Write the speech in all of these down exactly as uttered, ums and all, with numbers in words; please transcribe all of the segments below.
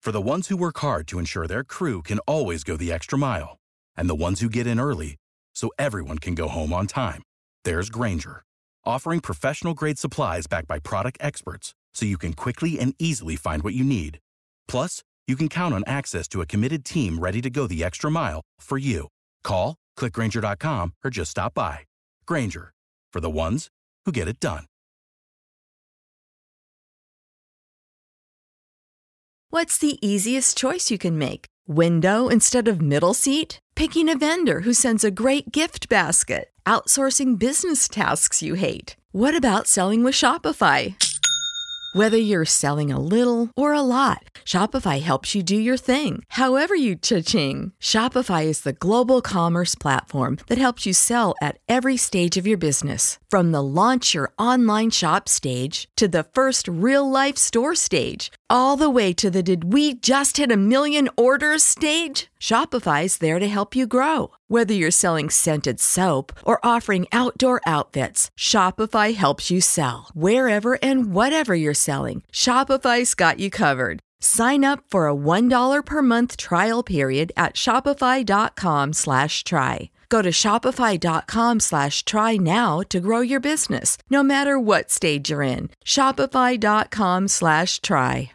For the ones who work hard to ensure their crew can always go the extra mile, and the ones who get in early so everyone can go home on time, there's Grainger, offering professional-grade supplies backed by product experts so you can quickly and easily find what you need. Plus, you can count on access to a committed team ready to go the extra mile for you. Call, click Grainger dot com, or just stop by. Grainger, for the ones who get it done. What's the easiest choice you can make? Window instead of middle seat? Picking a vendor who sends a great gift basket? Outsourcing business tasks you hate? What about selling with Shopify? Whether you're selling a little or a lot, Shopify helps you do your thing, however you cha-ching. Shopify is the global commerce platform that helps you sell at every stage of your business. From the launch your online shop stage to the first real-life store stage, all the way to the did we just hit a million orders stage. Shopify's there to help you grow. Whether you're selling scented soap or offering outdoor outfits, Shopify helps you sell. Wherever and whatever you're selling, Shopify's got you covered. Sign up for a one dollar per month trial period at shopify.com slash try. Go to shopify.com slash try now to grow your business, no matter what stage you're in. Shopify.com slash try.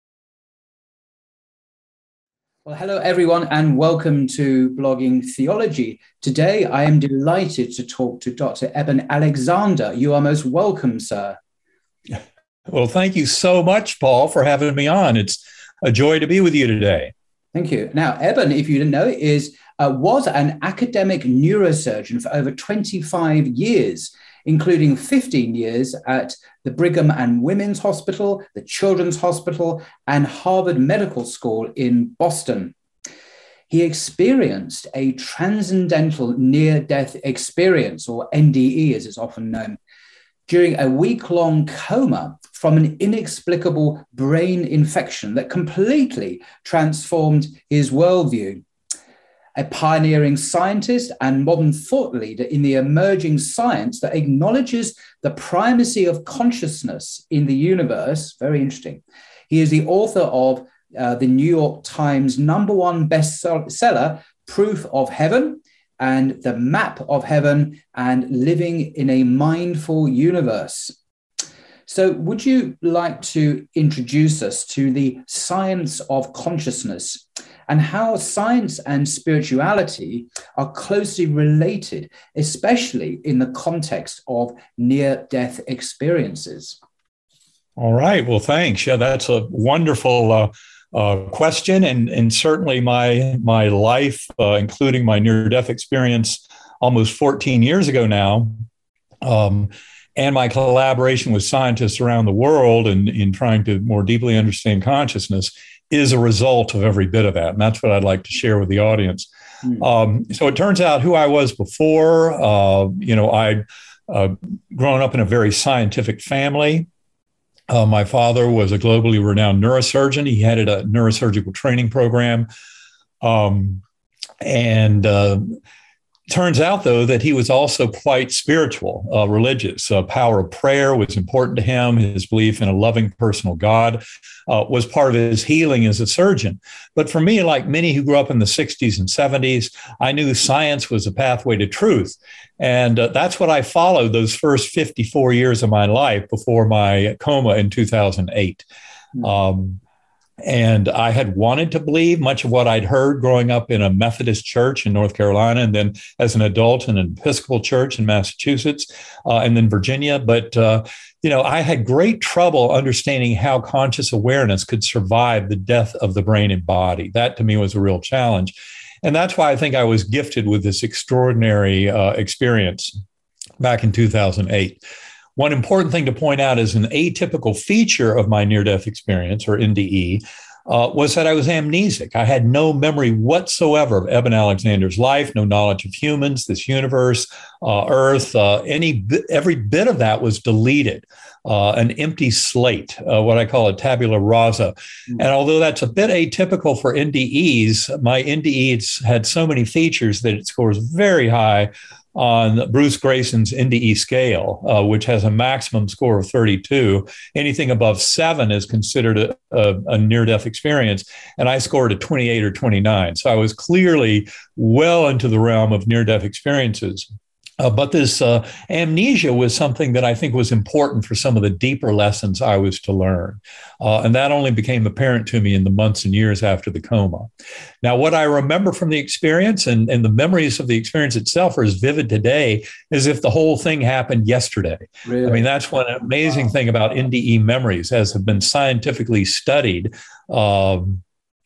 Well, hello, everyone, and welcome to Blogging Theology. Today, I am delighted to talk to Doctor Eben Alexander. You are most welcome, sir. Well, thank you so much, Paul, for having me on. It's a joy to be with you today. Thank you. Now, Eben, if you didn't know, is uh, was an academic neurosurgeon for over twenty-five years, including fifteen years at the Brigham and Women's Hospital, the Children's Hospital, and Harvard Medical School in Boston. He experienced a transcendental near-death experience, or N D E as it's often known, during a week-long coma from an inexplicable brain infection that completely transformed his worldview. A pioneering scientist and modern thought leader in the emerging science that acknowledges the primacy of consciousness in the universe. Very interesting. He is the author of uh, the New York Times number one bestseller, Proof of Heaven, and The Map of Heaven, and Living in a Mindful Universe. So would you like to introduce us to the science of consciousness and how science and spirituality are closely related, especially in the context of near-death experiences? All right. Well, thanks. Yeah, that's a wonderful uh, uh, question. And, and certainly my, my life, uh, including my near-death experience almost fourteen years ago now, um, and my collaboration with scientists around the world in, in trying to more deeply understand consciousness is a result of every bit of that. And that's what I'd like to share with the audience. Mm. Um, so it turns out who I was before, uh, you know, I'd uh, grown up in a very scientific family. Uh, my father was a globally renowned neurosurgeon. He headed a neurosurgical training program. Um, and uh, Turns out, though, that he was also quite spiritual, uh, religious. Uh, power of prayer was important to him. His belief in a loving personal God uh, was part of his healing as a surgeon. But for me, like many who grew up in the sixties and seventies, I knew science was a pathway to truth. And uh, that's what I followed those first fifty-four years of my life before my coma in two thousand eight. Mm-hmm. Um, And I had wanted to believe much of what I'd heard growing up in a Methodist church in North Carolina, and then as an adult in an Episcopal church in Massachusetts, uh, and then Virginia. But, uh, you know, I had great trouble understanding how conscious awareness could survive the death of the brain and body. That, to me, was a real challenge. And that's why I think I was gifted with this extraordinary uh, experience back in two thousand eight. One important thing to point out is an atypical feature of my near-death experience, or N D E, uh, was that I was amnesic. I had no memory whatsoever of Eben Alexander's life, no knowledge of humans, this universe, uh, Earth. Uh, any every bit of that was deleted, uh, an empty slate, uh, what I call a tabula rasa. Mm-hmm. And although that's a bit atypical for N D Es, my N D Es had so many features that it scores very high on Bruce Grayson's N D E scale, uh, which has a maximum score of thirty-two. Anything above seven is considered a, a, a near-death experience, and I scored a twenty-eight or twenty-nine. So I was clearly well into the realm of near-death experiences. Uh, but this uh, amnesia was something that I think was important for some of the deeper lessons I was to learn. Uh, and that only became apparent to me in the months and years after the coma. Now, what I remember from the experience and, and the memories of the experience itself are as vivid today as if the whole thing happened yesterday. Really? I mean, that's one amazing wow. thing about N D E memories, as have been scientifically studied. Um,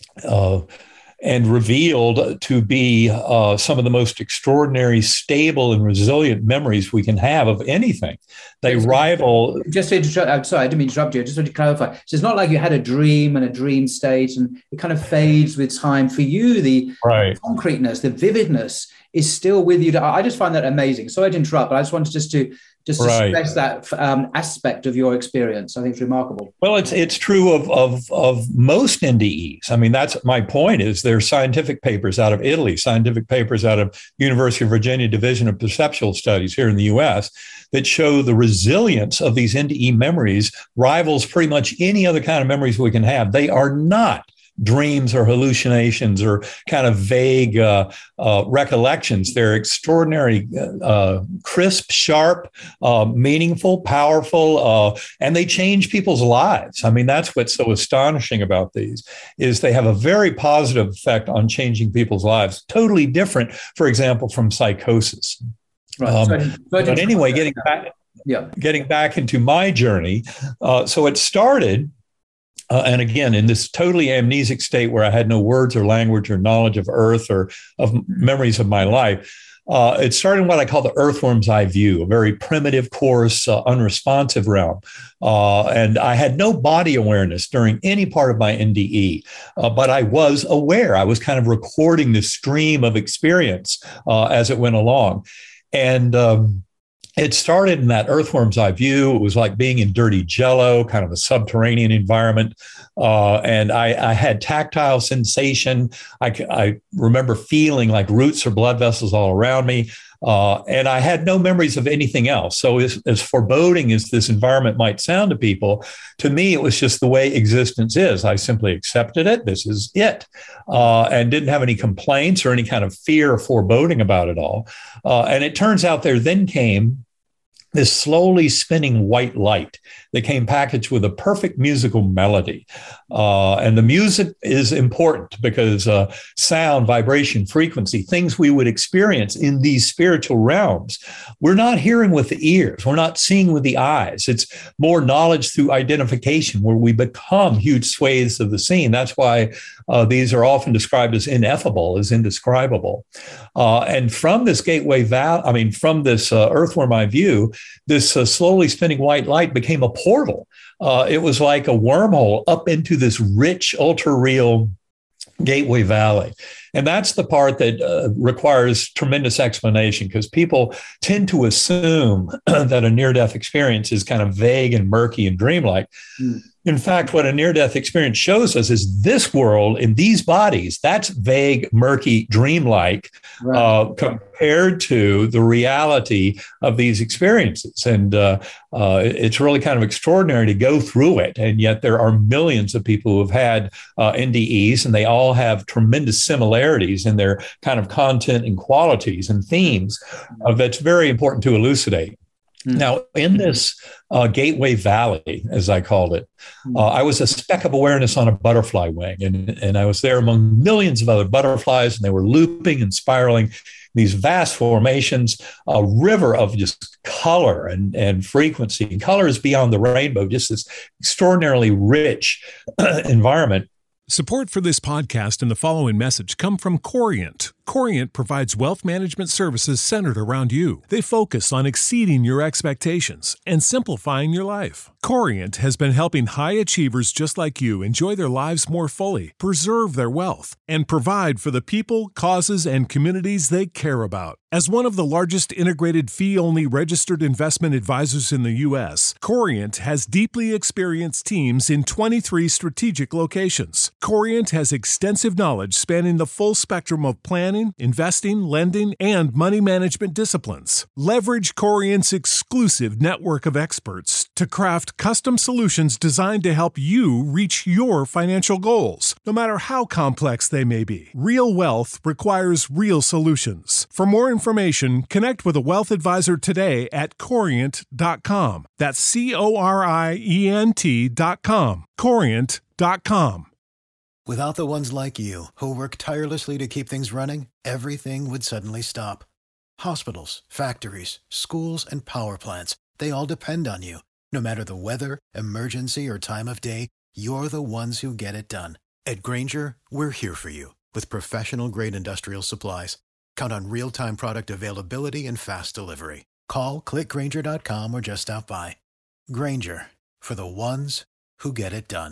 uh, and revealed to be uh, some of the most extraordinary, stable, and resilient memories we can have of anything. They just, rival... Just to interrupt, I'm sorry, I didn't mean to interrupt you. I just want to clarify. So it's not like you had a dream and a dream state, and it kind of fades with time. For you, the right. concreteness, the vividness is still with you. I just find that amazing. Sorry to interrupt, but I just wanted just to... Just to right. stress that um, aspect of your experience. I think it's remarkable. Well, it's it's true of, of of most N D Es. I mean, that's my point is there's scientific papers out of Italy, scientific papers out of University of Virginia Division of Perceptual Studies here in the U S that show the resilience of these N D E memories rivals pretty much any other kind of memories we can have. They are not dreams or hallucinations or kind of vague uh, uh, recollections. They're extraordinary, uh, crisp, sharp, uh, meaningful, powerful, uh, and they change people's lives. I mean, that's what's so astonishing about these, is they have a very positive effect on changing people's lives. Totally different, for example, from psychosis. Right. Um, so, but anyway, getting back, yeah. getting back into my journey, uh, so it started Uh, and again, in this totally amnesic state where I had no words or language or knowledge of Earth or of memories of my life, uh, it started in what I call the earthworm's eye view, a very primitive, coarse, uh, unresponsive realm. Uh, and I had no body awareness during any part of my N D E, uh, but I was aware. I was kind of recording the stream of experience uh, as it went along. And um, It started in that earthworm's eye view. It was like being in dirty jello, kind of a subterranean environment. Uh, and I, I had tactile sensation. I, I remember feeling like roots or blood vessels all around me. Uh, and I had no memories of anything else. So as, as foreboding as this environment might sound to people, to me, it was just the way existence is. I simply accepted it. This is it. Uh, and didn't have any complaints or any kind of fear or foreboding about it all. Uh, and it turns out there then came this slowly spinning white light that came packaged with a perfect musical melody. Uh, and the music is important because uh, sound, vibration, frequency, things we would experience in these spiritual realms, we're not hearing with the ears. We're not seeing with the eyes. It's more knowledge through identification where we become huge swathes of the scene. That's why uh, these are often described as ineffable, as indescribable. Uh, and from this gateway valley, I mean, from this uh, earthworm eye view, this uh, slowly spinning white light became a portal. Uh, it was like a wormhole up into this rich, ultra-real Gateway Valley. And that's the part that uh, requires tremendous explanation because people tend to assume that a near-death experience is kind of vague and murky and dreamlike. Mm. In fact, what a near-death experience shows us is this world in these bodies, that's vague, murky, dreamlike right. uh, compared to the reality of these experiences. And uh, uh, it's really kind of extraordinary to go through it. And yet there are millions of people who have had uh, N D Es, and they all have tremendous similarities in their kind of content and qualities and themes uh, that's very important to elucidate. Now, in this uh, Gateway Valley, as I called it, uh, I was a speck of awareness on a butterfly wing, and, and I was there among millions of other butterflies, and they were looping and spiraling these vast formations, a river of just color and, and frequency. And color is beyond the rainbow, just this extraordinarily rich environment. Support for this podcast and the following message come from Corient. Corient provides wealth management services centered around you. They focus on exceeding your expectations and simplifying your life. Corient has been helping high achievers just like you enjoy their lives more fully, preserve their wealth, and provide for the people, causes, and communities they care about. As one of the largest integrated fee-only registered investment advisors in the U S, Corient has deeply experienced teams in twenty-three strategic locations. Corient has extensive knowledge spanning the full spectrum of planning, planning, investing, lending, and money management disciplines. Leverage Corient's exclusive network of experts to craft custom solutions designed to help you reach your financial goals, no matter how complex they may be. Real wealth requires real solutions. For more information, connect with a wealth advisor today at corient dot com. That's C O R I E N T dot com. corient dot com. Without the ones like you, who work tirelessly to keep things running, everything would suddenly stop. Hospitals, factories, schools, and power plants, they all depend on you. No matter the weather, emergency, or time of day, you're the ones who get it done. At Grainger, we're here for you with professional-grade industrial supplies. Count on real-time product availability and fast delivery. Call, click Grainger dot com, or just stop by. Grainger, for the ones who get it done.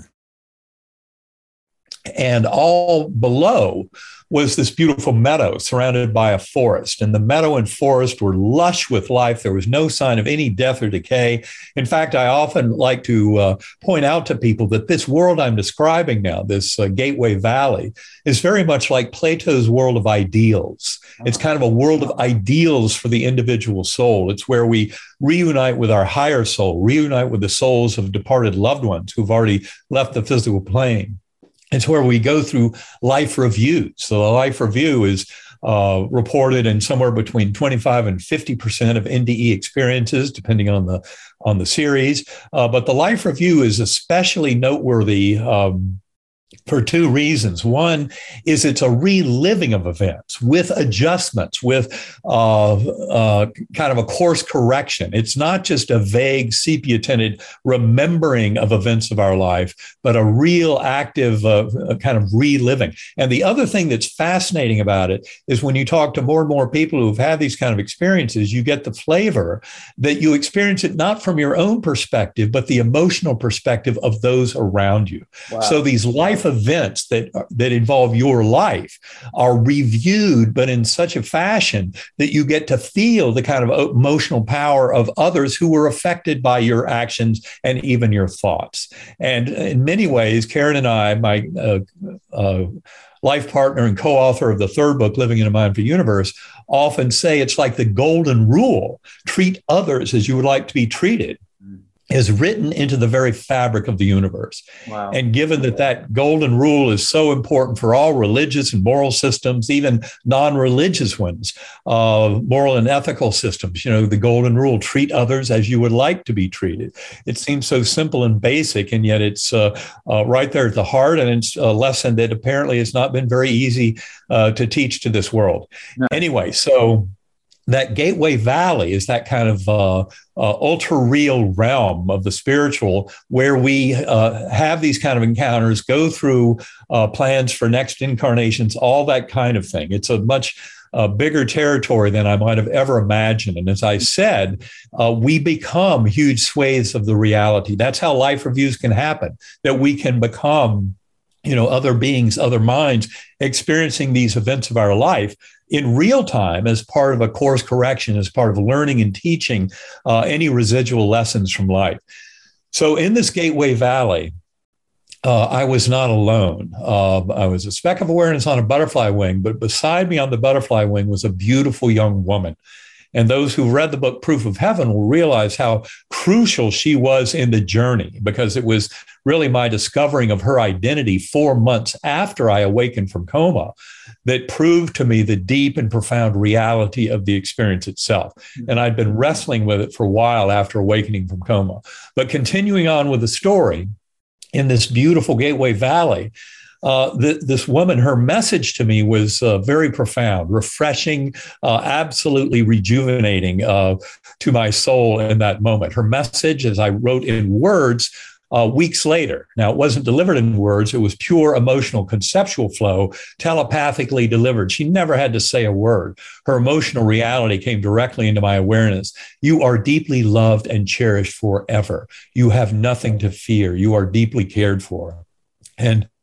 And all below was this beautiful meadow surrounded by a forest. And the meadow and forest were lush with life. There was no sign of any death or decay. In fact, I often like to uh, point out to people that this world I'm describing now, this uh, Gateway Valley, is very much like Plato's world of ideals. It's kind of a world of ideals for the individual soul. It's where we reunite with our higher soul, reunite with the souls of departed loved ones who've already left the physical plane. It's where we go through life reviews. So the life review is uh, reported in somewhere between twenty-five and fifty percent of N D E experiences, depending on the on the series. Uh, but the life review is especially noteworthy um, for two reasons. One is it's a reliving of events with adjustments, with uh, uh, kind of a course correction. It's not just a vague sepia-tinted remembering of events of our life, but a real active uh, kind of reliving. And the other thing that's fascinating about it is when you talk to more and more people who've had these kind of experiences, you get the flavor that you experience it not from your own perspective, but the emotional perspective of those around you. Wow. So these life events that that involve your life are reviewed, but in such a fashion that you get to feel the kind of emotional power of others who were affected by your actions and even your thoughts. And in many ways, Karen and I, my uh, uh, life partner and co-author of the third book, Living in a Mindful Universe, often say it's like the golden rule: treat others as you would like to be treated, is written into the very fabric of the universe. Wow. And given that that golden rule is so important for all religious and moral systems, even non-religious ones, uh, moral and ethical systems, you know, the golden rule, treat others as you would like to be treated. It seems so simple and basic, and yet it's uh, uh, right there at the heart, and it's a lesson that apparently has not been very easy uh, to teach to this world. No. Anyway, so that Gateway Valley is that kind of uh, uh, ultra-real realm of the spiritual where we uh, have these kind of encounters, go through uh, plans for next incarnations, all that kind of thing. It's a much uh, bigger territory than I might have ever imagined. And as I said, uh, we become huge swathes of the reality. That's how life reviews can happen, that we can become, you know, other beings, other minds, experiencing these events of our life in real time as part of a course correction, as part of learning and teaching uh, any residual lessons from life. So in this Gateway Valley, uh, I was not alone. Uh, I was a speck of awareness on a butterfly wing, but beside me on the butterfly wing was a beautiful young woman. And those who read the book Proof of Heaven will realize how crucial she was in the journey, because it was really my discovering of her identity four months after I awakened from coma that proved to me the deep and profound reality of the experience itself. And I'd been wrestling with it for a while after awakening from coma. But continuing on with the story, in this beautiful Gateway Valley, Uh, th- this woman, her message to me was uh, very profound, refreshing, uh, absolutely rejuvenating uh, to my soul in that moment. Her message, as I wrote in words uh, weeks later. Now, it wasn't delivered in words. It was pure emotional conceptual flow, telepathically delivered. She never had to say a word. Her emotional reality came directly into my awareness. You are deeply loved and cherished forever. You have nothing to fear. You are deeply cared for. And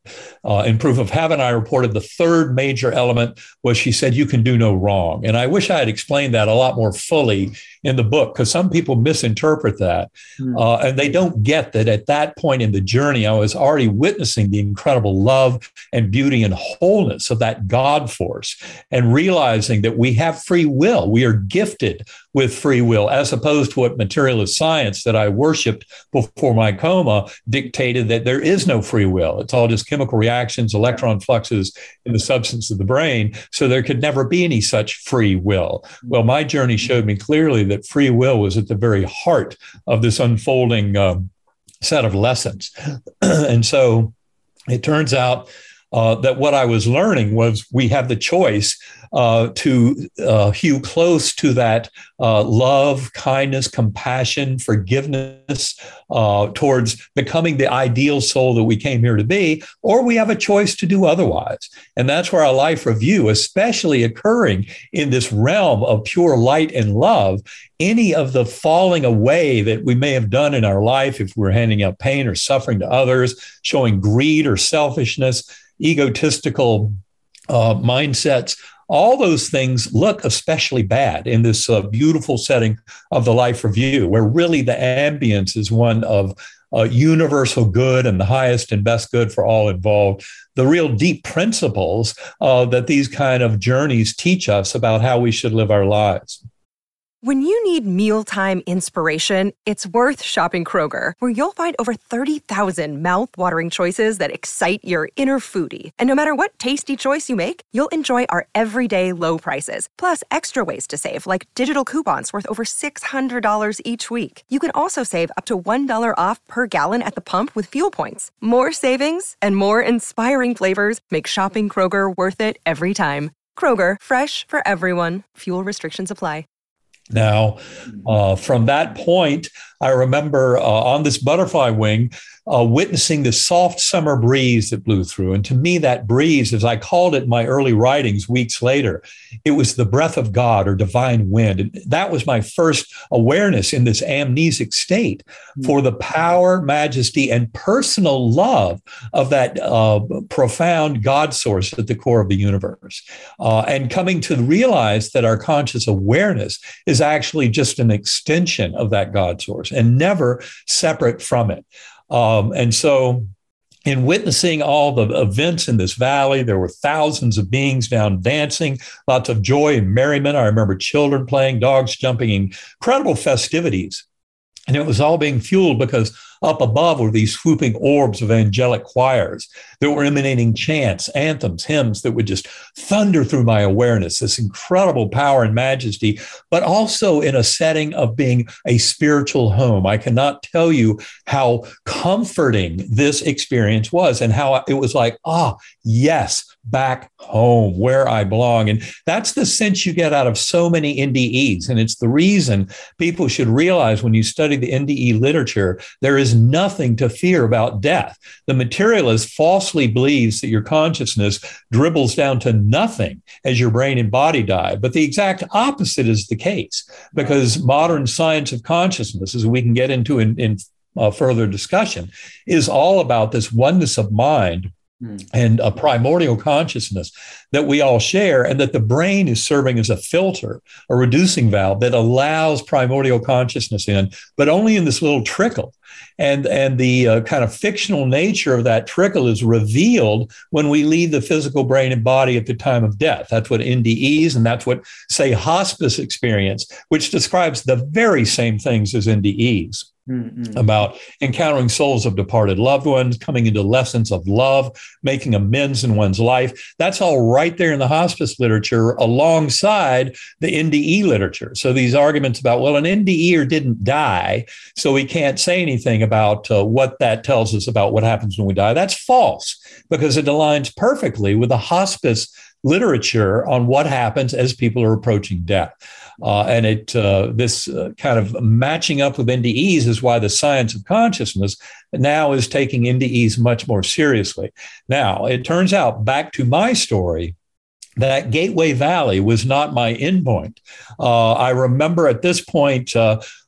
Uh, in Proof of Heaven, I reported the third major element was she said, you can do no wrong. And I wish I had explained that a lot more fully in the book, because some people misinterpret that. Mm. Uh, and they don't get that at that point in the journey, I was already witnessing the incredible love and beauty and wholeness of that God force, and realizing that we have free will. We are gifted with free will, as opposed to what materialist science that I worshiped before my coma dictated, that there is no free will. It's all just chemical reactions, electron fluxes in the substance of the brain. So there could never be any such free will. Well, my journey showed me clearly that free will was at the very heart of this unfolding uh, set of lessons. And so it turns out uh, that what I was learning was we have the choice uh, to uh, hew close to that uh, love, kindness, compassion, forgiveness uh, towards becoming the ideal soul that we came here to be, or we have a choice to do otherwise. And that's where our life review, especially occurring in this realm of pure light and love, any of the falling away that we may have done in our life, if we're handing out pain or suffering to others, showing greed or selfishness, egotistical uh, mindsets, all those things look especially bad in this uh, beautiful setting of the life review, where really the ambience is one of uh, universal good and the highest and best good for all involved. The real deep principles uh, that these kind of journeys teach us about how we should live our lives. When you need mealtime inspiration, it's worth shopping Kroger, where you'll find over thirty thousand mouth-watering choices that excite your inner foodie. And no matter what tasty choice you make, you'll enjoy our everyday low prices, plus extra ways to save, like digital coupons worth over six hundred dollars each week. You can also save up to one dollar off per gallon at the pump with fuel points. More savings and more inspiring flavors make shopping Kroger worth it every time. Kroger, fresh for everyone. Fuel restrictions apply. Now, uh, from that point, I remember uh, on this butterfly wing, uh, witnessing the soft summer breeze that blew through. And to me, that breeze, as I called it in my early writings weeks later, it was the breath of God or divine wind. And that was my first awareness in this amnesic state for the power, majesty, and personal love of that uh, profound God source at the core of the universe. Uh, and coming to realize that our conscious awareness is actually just an extension of that God source and never separate from it. Um, and so in witnessing all the events in this valley, there were thousands of beings down dancing, lots of joy and merriment. I remember children playing, dogs jumping, incredible festivities. And it was all being fueled because up above were these swooping orbs of angelic choirs that were emanating chants, anthems, hymns that would just thunder through my awareness, this incredible power and majesty, but also in a setting of being a spiritual home. I cannot tell you how comforting this experience was and how it was like, ah, yes, back home where I belong. And that's the sense you get out of so many N D Es. And it's the reason people should realize when you study the N D E literature, there is nothing to fear about death. The materialist falsely believes that your consciousness dribbles down to nothing as your brain and body die. But the exact opposite is the case, because modern science of consciousness, as we can get into in, in uh, further discussion, is all about this oneness of mind and a primordial consciousness that we all share, and that the brain is serving as a filter, a reducing valve that allows primordial consciousness in, but only in this little trickle. And, and the uh, kind of fictional nature of that trickle is revealed when we leave the physical brain and body at the time of death. That's what N D Es, and that's what, say, hospice experience, which describes the very same things as N D Es. Mm-hmm. About encountering souls of departed loved ones, coming into lessons of love, making amends in one's life. That's all right there in the hospice literature alongside the N D E literature. So these arguments about, well, an N D E-er didn't die, so we can't say anything about uh, what that tells us about what happens when we die. That's false, because it aligns perfectly with the hospice literature on what happens as people are approaching death. Uh, and it uh, this uh, kind of matching up with N D Es is why the science of consciousness now is taking N D Es much more seriously. Now, it turns out, back to my story, that Gateway Valley was not my endpoint. Uh, I remember at this point, uh,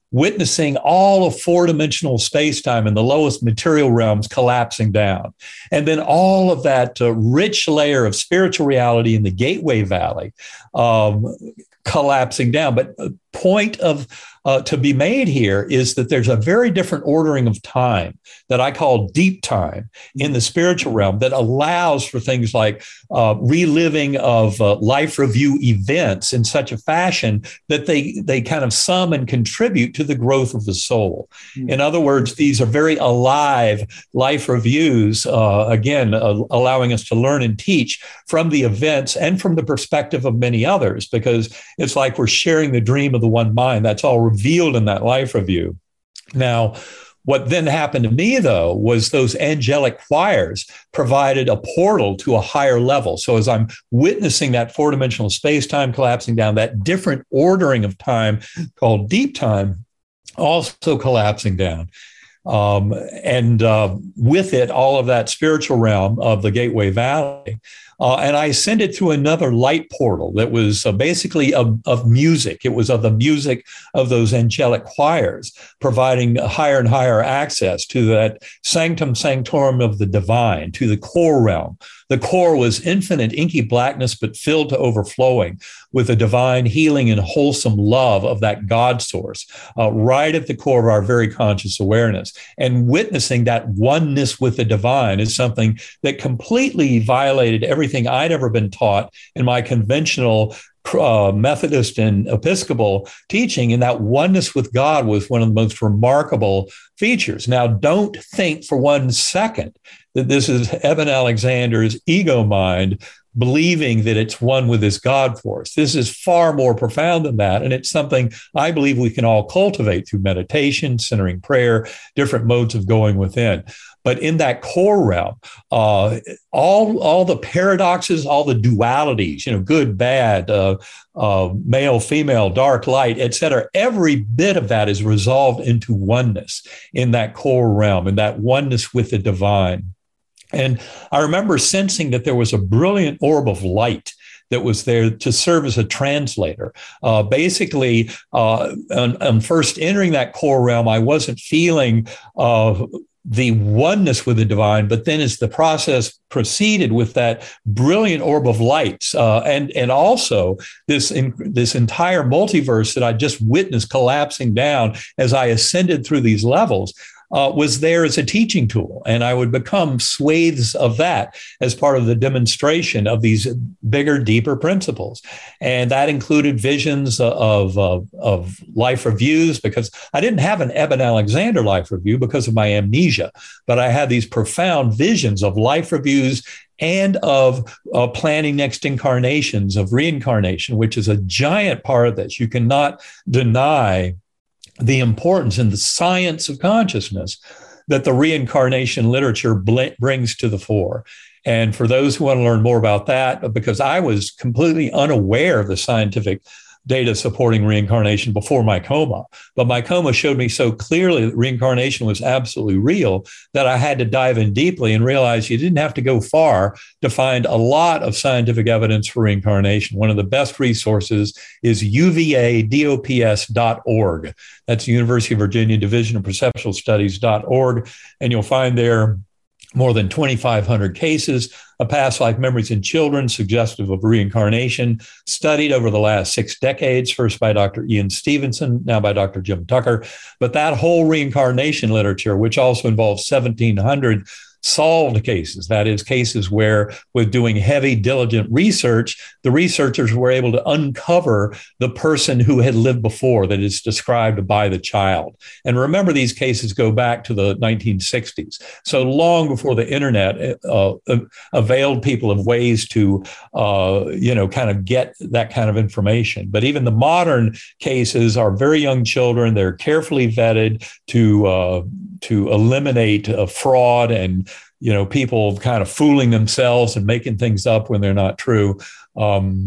witnessing all of four-dimensional space-time in the lowest material realms collapsing down. And then all of that uh, rich layer of spiritual reality in the Gateway Valley um, collapsing down. But a point of uh, to be made here is that there's a very different ordering of time that I call deep time in the spiritual realm that allows for things like uh, reliving of uh, life review events in such a fashion that they, they kind of sum and contribute to the growth of the soul. Mm. In other words, these are very alive life reviews, uh, again, uh, allowing us to learn and teach from the events and from the perspective of many others, because it's like we're sharing the dream of the one mind. That's all revealed in that life review. Now, what then happened to me, though, was those angelic choirs provided a portal to a higher level. So as I'm witnessing that four-dimensional space-time collapsing down, that different ordering of time called deep time also collapsing down. Um, and uh, with it, all of that spiritual realm of the Gateway Valley. Uh, and I ascended through another light portal that was uh, basically of, of music. It was of the music of those angelic choirs, providing higher and higher access to that sanctum sanctorum of the divine, to the core realm. The core was infinite inky blackness, but filled to overflowing with the divine healing and wholesome love of that God source, uh, right at the core of our very conscious awareness. And witnessing that oneness with the divine is something that completely violated everything I'd ever been taught in my conventional Uh, Methodist and Episcopal teaching, and that oneness with God was one of the most remarkable features. Now, don't think for one second that this is Eben Alexander's ego mind believing that it's one with his God force. This is far more profound than that, and it's something I believe we can all cultivate through meditation, centering prayer, different modes of going within. But in that core realm, uh, all, all the paradoxes, all the dualities, you know, good, bad, uh, uh, male, female, dark, light, et cetera, every bit of that is resolved into oneness in that core realm, and that oneness with the divine. And I remember sensing that there was a brilliant orb of light that was there to serve as a translator. Uh, basically, uh, on, on first entering that core realm, I wasn't feeling uh, the oneness with the divine, but then as the process proceeded with that brilliant orb of lights, uh, and and also this in, this entire multiverse that I just witnessed collapsing down as I ascended through these levels, Uh, was there as a teaching tool. And I would become swathes of that as part of the demonstration of these bigger, deeper principles. And that included visions of, of, of life reviews, because I didn't have an Eben Alexander life review because of my amnesia, but I had these profound visions of life reviews and of uh, planning next incarnations, of reincarnation, which is a giant part of this. You cannot deny the importance in the science of consciousness that the reincarnation literature bl- brings to the fore. And for those who want to learn more about that, because I was completely unaware of the scientific data supporting reincarnation before my coma, but my coma showed me so clearly that reincarnation was absolutely real that I had to dive in deeply and realize you didn't have to go far to find a lot of scientific evidence for reincarnation. One of the best resources is U V A dops dot org. That's University of Virginia Division of Perceptual Studies dot org. And you'll find there more than twenty-five hundred cases of past life memories in children suggestive of reincarnation, studied over the last six decades, first by Doctor Ian Stevenson, now by Doctor Jim Tucker. But that whole reincarnation literature, which also involves seventeen hundred solved cases, that is, cases where with doing heavy, diligent research, the researchers were able to uncover the person who had lived before that is described by the child. And remember, these cases go back to the nineteen sixties. So long before the internet uh, availed people of ways to, uh, you know, kind of get that kind of information. But even the modern cases are very young children. They're carefully vetted to, uh, to eliminate uh, fraud and, you know, people kind of fooling themselves and making things up when they're not true. Um,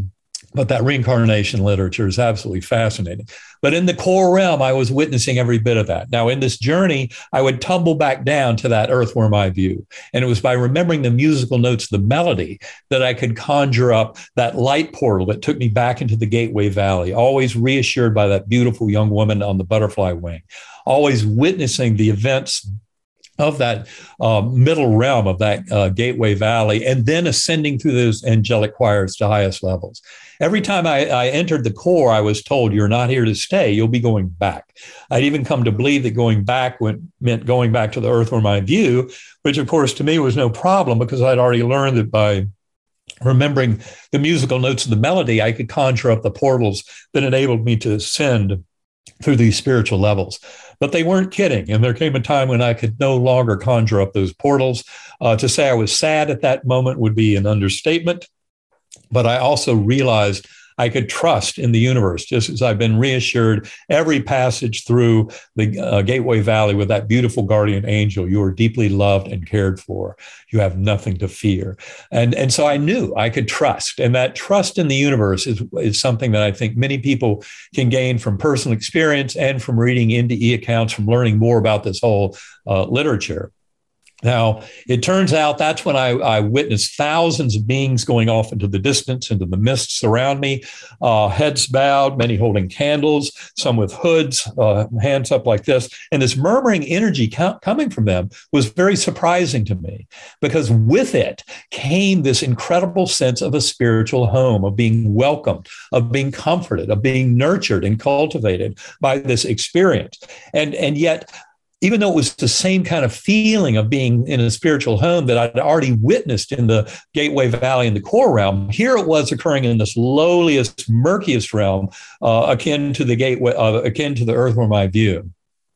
But that reincarnation literature is absolutely fascinating. But in the core realm, I was witnessing every bit of that. Now, in this journey, I would tumble back down to that earthworm eye view. And it was by remembering the musical notes, the melody, that I could conjure up that light portal that took me back into the Gateway Valley, always reassured by that beautiful young woman on the butterfly wing, always witnessing the events of that uh, middle realm of that uh, Gateway Valley, and then ascending through those angelic choirs to highest levels. Every time I, I entered the core, I was told, you're not here to stay, you'll be going back. I'd even come to believe that going back went, meant going back to the earthworm eye view, which of course to me was no problem because I'd already learned that by remembering the musical notes of the melody, I could conjure up the portals that enabled me to ascend through these spiritual levels. But they weren't kidding. And there came a time when I could no longer conjure up those portals. Uh, to say I was sad at that moment would be an understatement. But I also realized I could trust in the universe, just as I've been reassured every passage through the uh, Gateway Valley with that beautiful guardian angel. You are deeply loved and cared for. You have nothing to fear. And, and so I knew I could trust. And that trust in the universe is, is something that I think many people can gain from personal experience and from reading N D E accounts, from learning more about this whole uh, literature. Now, it turns out that's when I, I witnessed thousands of beings going off into the distance, into the mists around me, uh, heads bowed, many holding candles, some with hoods, uh, hands up like this. And this murmuring energy co- coming from them was very surprising to me, because with it came this incredible sense of a spiritual home, of being welcomed, of being comforted, of being nurtured and cultivated by this experience. And, and yet, even though it was the same kind of feeling of being in a spiritual home that I'd already witnessed in the Gateway Valley and the core realm, here it was occurring in this lowliest, murkiest realm, uh, akin to the gateway, uh, akin to the earthworm eye view.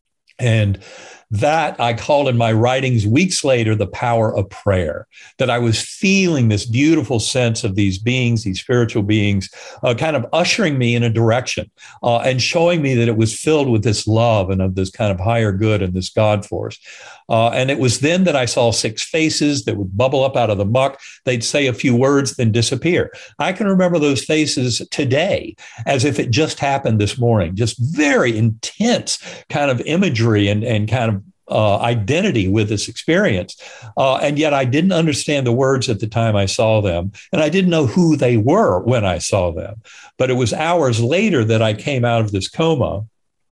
And that I called in my writings weeks later the power of prayer, that I was feeling this beautiful sense of these beings, these spiritual beings, uh, kind of ushering me in a direction uh, and showing me that it was filled with this love and of this kind of higher good and this God force. Uh, and it was then that I saw six faces that would bubble up out of the muck. They'd say a few words, then disappear. I can remember those faces today as if it just happened this morning, just very intense kind of imagery and, and kind of Uh, identity with this experience. Uh, and yet I didn't understand the words at the time I saw them. And I didn't know who they were when I saw them. But it was hours later that I came out of this coma.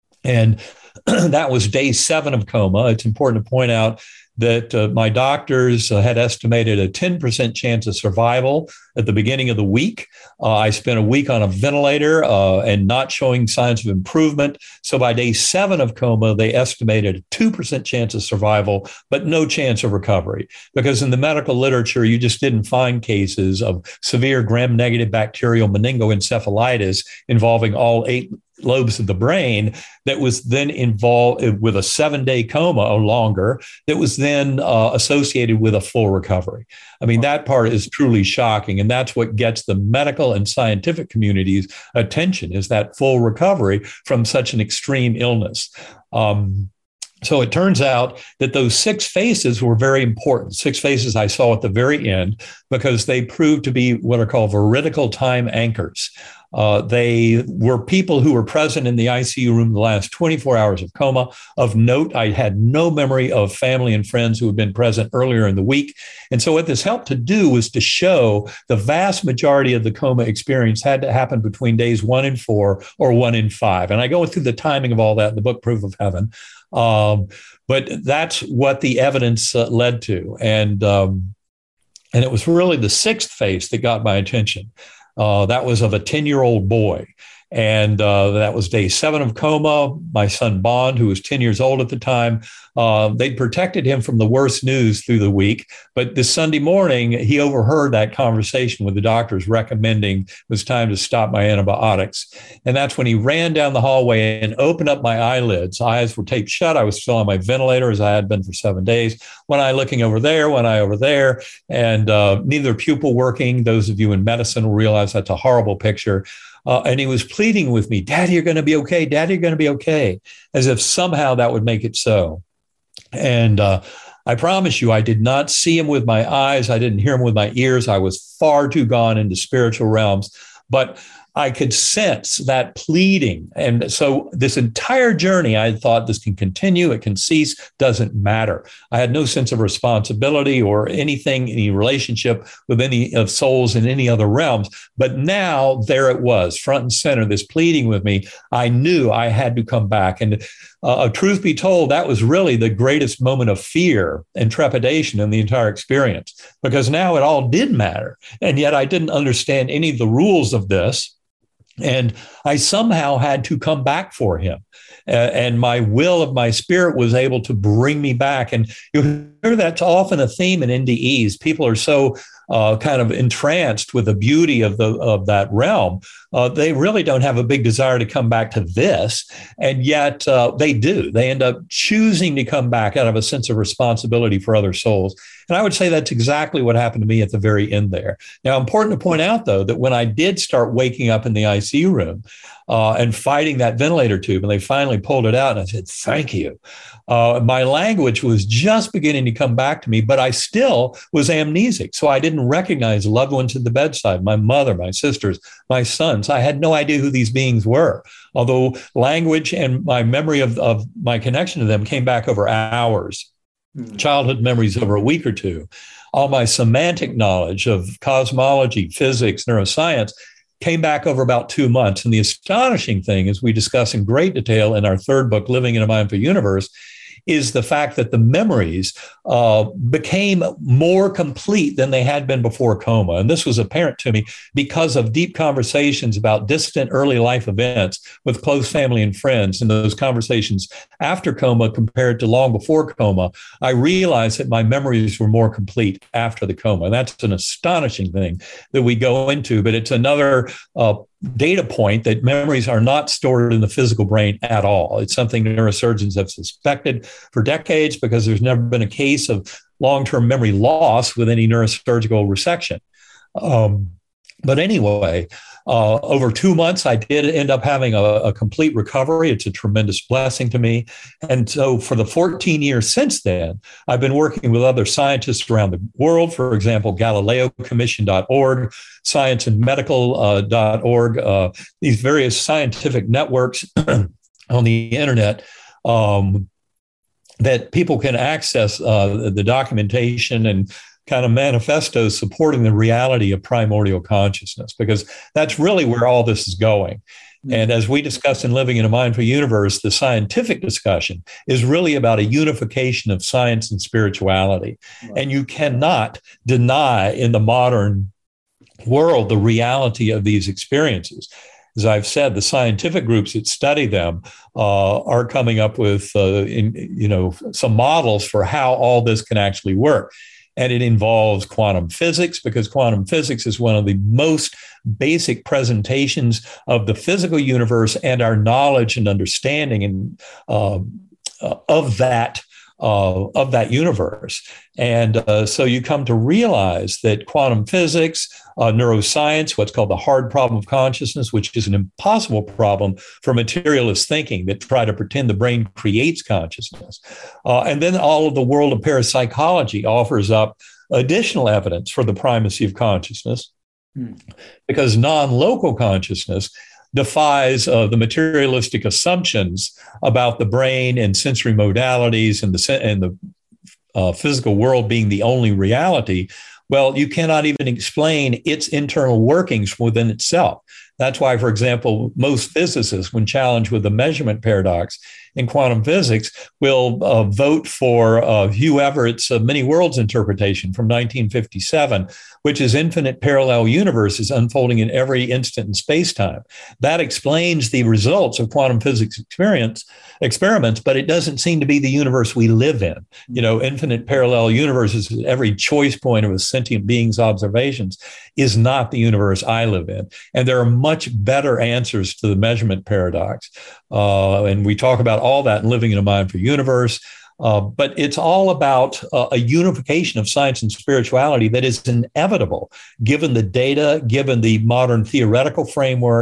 And that was day seven of coma. It's important to point out that uh, my doctors uh, had estimated a ten percent chance of survival at the beginning of the week. Uh, I spent a week on a ventilator uh, and not showing signs of improvement. So by day seven of coma, they estimated a two percent chance of survival, but no chance of recovery. Because in the medical literature, you just didn't find cases of severe gram-negative bacterial meningoencephalitis involving all eight lobes of the brain that was then involved with a seven-day coma or longer that was then uh, associated with a full recovery. I mean, that part is truly shocking. And that's what gets the medical and scientific community's attention, is that full recovery from such an extreme illness. Um, So it turns out that those six faces were very important. Six faces I saw at the very end, because they proved to be what are called veridical time anchors. Uh, they were people who were present in the I C U room the last twenty-four hours of coma. Of note, I had no memory of family and friends who had been present earlier in the week. And so what this helped to do was to show the vast majority of the coma experience had to happen between days one and four or one and five. And I go through the timing of all that in the book, Proof of Heaven. Um, but that's what the evidence uh, led to. And, um, and it was really the sixth face that got my attention. Uh, that was of a ten-year-old boy. And uh, that was day seven of coma. My son Bond, who was ten years old at the time, uh, they'd protected him from the worst news through the week. But this Sunday morning, he overheard that conversation with the doctors recommending it was time to stop my antibiotics. And that's when he ran down the hallway and opened up my eyelids. Eyes were taped shut. I was still on my ventilator, as I had been for seven days. One eye looking over there, one eye over there, and uh, neither pupil working. Those of you in medicine will realize that's a horrible picture. Uh, and he was pleading with me, Daddy, you're going to be okay. Daddy, you're going to be okay. As if somehow that would make it so. And uh, I promise you, I did not see him with my eyes. I didn't hear him with my ears. I was far too gone into spiritual realms. but I could sense that pleading. And so this entire journey, I thought this can continue, it can cease, doesn't matter. I had no sense of responsibility or anything, any relationship with any of souls in any other realms. But now there it was, front and center, this pleading with me. I knew I had to come back. And uh, truth be told, that was really the greatest moment of fear and trepidation in the entire experience, because now it all did matter. And yet I didn't understand any of the rules of this. And I somehow had to come back for him. Uh, and my will of my spirit was able to bring me back. And you hear that's often a theme in N D Es. People are so uh, kind of entranced with the beauty of the of that realm. Uh, they really don't have a big desire to come back to this. And yet uh, they do. They end up choosing to come back out of a sense of responsibility for other souls. And I would say that's exactly what happened to me at the very end there. Now, important to point out, though, that when I did start waking up in the I C U room uh, and fighting that ventilator tube, and they finally pulled it out, and I said, thank you. Uh, my language was just beginning to come back to me, but I still was amnesic. So I didn't recognize loved ones at the bedside, my mother, my sisters, my sons. I had no idea who these beings were, although language and my memory of, of my connection to them came back over hours. Childhood memories over a week or two. All my semantic knowledge of cosmology, physics, neuroscience came back over about two months. And the astonishing thing, as we discuss in great detail in our third book, Living in a Mindful Universe, is the fact that the memories uh, became more complete than they had been before coma. And this was apparent to me because of deep conversations about distant early life events with close family and friends. And those conversations after coma compared to long before coma, I realized that my memories were more complete after the coma. And that's an astonishing thing that we go into, but it's another uh, data point that memories are not stored in the physical brain at all. It's something neurosurgeons have suspected for decades because there's never been a case of long-term memory loss with any neurosurgical resection. Um, but anyway, uh, over two months, I did end up having a, a complete recovery. It's a tremendous blessing to me. And so for the fourteen years since then, I've been working with other scientists around the world. For example, Galileo Commission dot org, science and medical dot org, uh, these various scientific networks on the internet um, that people can access uh, the documentation and kind of manifestos supporting the reality of primordial consciousness, because that's really where all this is going. And as we discussed in Living in a Mindful Universe, the scientific discussion is really about a unification of science and spirituality. Right. And you cannot deny in the modern world the reality of these experiences. As I've said, the scientific groups that study them uh, are coming up with, uh, in, you know, some models for how all this can actually work. And it involves quantum physics, because quantum physics is one of the most basic presentations of the physical universe and our knowledge and understanding and uh, uh, of that uh, of that universe. And uh, so you come to realize that quantum physics, uh, neuroscience, what's called the hard problem of consciousness, which is an impossible problem for materialist thinking that try to pretend the brain creates consciousness. Uh, and then all of the world of parapsychology offers up additional evidence for the primacy of consciousness, hmm. because non-local consciousness defies uh, the materialistic assumptions about the brain and sensory modalities and the and the uh, physical world being the only reality. Well, you cannot even explain its internal workings within itself. That's why, for example, most physicists, when challenged with the measurement paradox in quantum physics, will uh, vote for uh, Hugh Everett's uh, many worlds interpretation from nineteen fifty-seven, which is infinite parallel universes unfolding in every instant in space-time. That explains the results of quantum physics experience experiments, but it doesn't seem to be the universe we live in. You know, infinite parallel universes, every choice point of a sentient being's observations is not the universe I live in. And there are much better answers to the measurement paradox. Uh, and we talk about all that in Living in a Mindful Universe. Uh, but it's all about uh, a unification of science and spirituality that is inevitable, given the data, given the modern theoretical framework,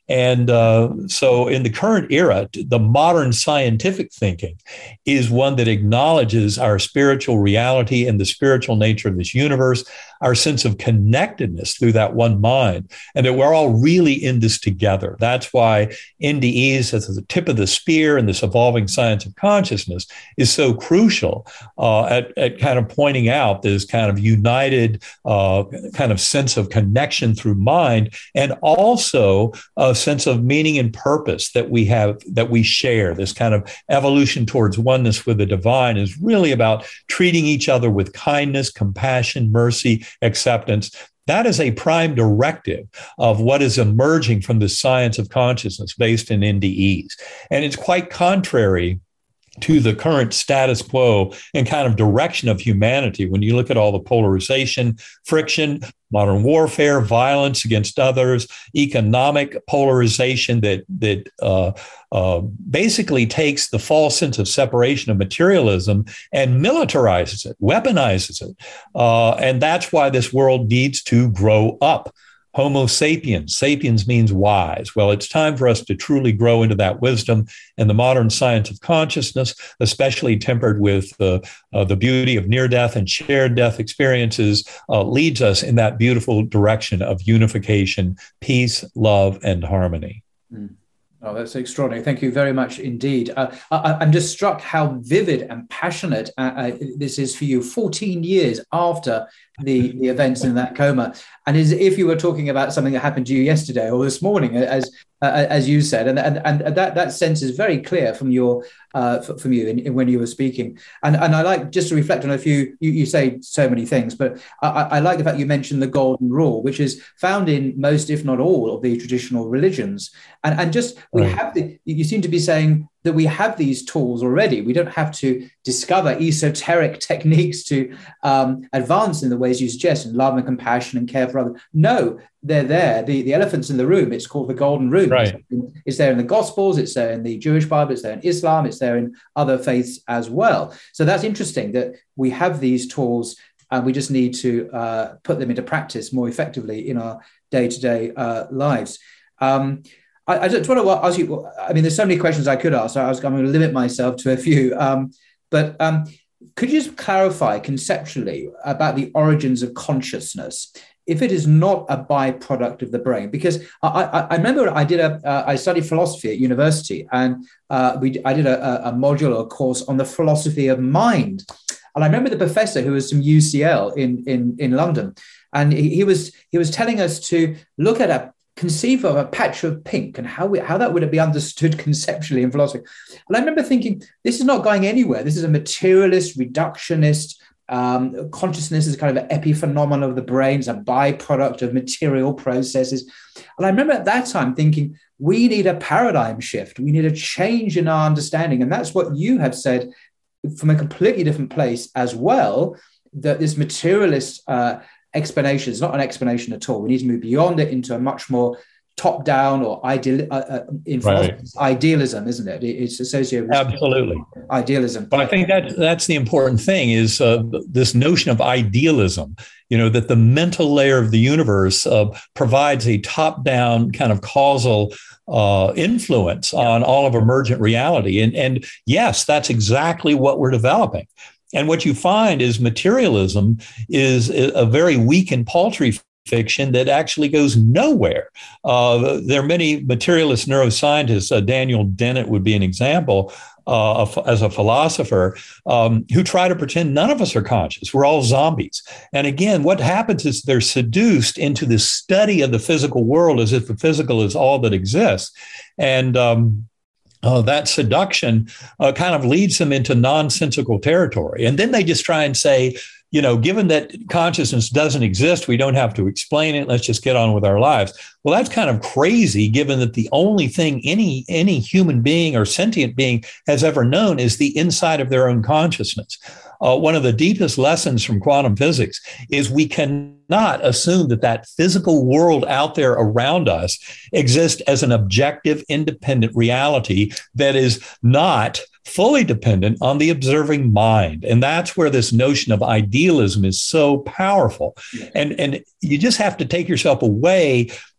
And uh, so in the current era, the modern scientific thinking is one that acknowledges our spiritual reality and the spiritual nature of this universe, our sense of connectedness through that one mind, and that we're all really in this together. That's why N D Es, as the tip of the spear in this evolving science of consciousness, is so crucial uh, at, at kind of pointing out this kind of united uh, kind of sense of connection through mind, and also a sense of meaning and purpose that we have, that we share. This kind of evolution towards oneness with the divine is really about treating each other with kindness, compassion, mercy, acceptance. That is a prime directive of what is emerging from the science of consciousness based in N D Es. And it's quite contrary to the current status quo and kind of direction of humanity. When you look at all the polarization, friction, modern warfare, violence against others, economic polarization that that uh, uh, basically takes the false sense of separation of materialism and militarizes it, weaponizes it. Uh, and that's why this world needs to grow up. Homo sapiens. Sapiens means wise. Well, it's time for us to truly grow into that wisdom, and the modern science of consciousness, especially tempered with uh, uh, the beauty of near-death and shared death experiences, uh, leads us in that beautiful direction of unification, peace, love, and harmony. Mm. Oh, that's extraordinary. Thank you very much indeed. Uh, I, I'm just struck how vivid and passionate uh, uh, this is for you fourteen years after the, the events in that coma. And as if you were talking about something that happened to you yesterday or this morning, as uh, as you said, and and, and that, that sense is very clear from your uh, from you in, in when you were speaking. And and I like just to reflect on a few. You, you say so many things, but I, I like the fact you mentioned the golden rule, which is found in most, if not all, of the traditional religions. And and just we right. have the. You seem to be saying that we have these tools already. We don't have to discover esoteric techniques to um, advance in the ways you suggest, in love and compassion and care for others. No, they're there. The, the elephant's in the room. It's called the golden rule. Right. It's, it's there in the Gospels. It's there in the Jewish Bible. It's there in Islam. It's there in other faiths as well. So that's interesting that we have these tools, and we just need to uh, put them into practice more effectively in our day-to-day uh, lives. Um, I, I just want to ask you, I mean, there's so many questions I could ask, so I was I'm going to limit myself to a few. Um, but um, could you just clarify conceptually about the origins of consciousness, if it is not a byproduct of the brain? Because I, I, I remember I did a, uh, I studied philosophy at university, and uh, we I did a, a module or course on the philosophy of mind. And I remember the professor, who was from U C L in, in, in London, and he, he was he was telling us to look at a conceive of a patch of pink and how we, how that would be understood conceptually in philosophy. And I remember thinking, this is not going anywhere. This is a materialist, reductionist, um, consciousness is kind of an epiphenomenon of the brain, it's a byproduct of material processes. And I remember at that time thinking, we need a paradigm shift. We need a change in our understanding. And that's what you have said from a completely different place as well, that this materialist uh, explanation is not an explanation at all. We need to move beyond it into a much more top-down or ideal uh, uh, in right. idealism, isn't it? It's associated with absolutely idealism. But I think that that's the important thing is uh, this notion of idealism. You know, that the mental layer of the universe uh, provides a top-down kind of causal uh, influence yeah. on all of emergent reality, and and yes, that's exactly what we're developing. And what you find is materialism is a very weak and paltry fiction that actually goes nowhere. Uh, there are many materialist neuroscientists, uh, Daniel Dennett would be an example, uh, of, as a philosopher, um, who try to pretend none of us are conscious. We're all zombies. And again, what happens is they're seduced into this study of the physical world as if the physical is all that exists. And um, Uh, that seduction uh, kind of leads them into nonsensical territory. And then they just try and say, you know, given that consciousness doesn't exist, we don't have to explain it. Let's just get on with our lives. Well, that's kind of crazy, given that the only thing any any human being or sentient being has ever known is the inside of their own consciousness. Uh, one of the deepest lessons from quantum physics is we cannot assume that that physical world out there around us exists as an objective, independent reality that is not fully dependent on the observing mind. And that's where this notion of idealism is so powerful. And, and you just have to take yourself away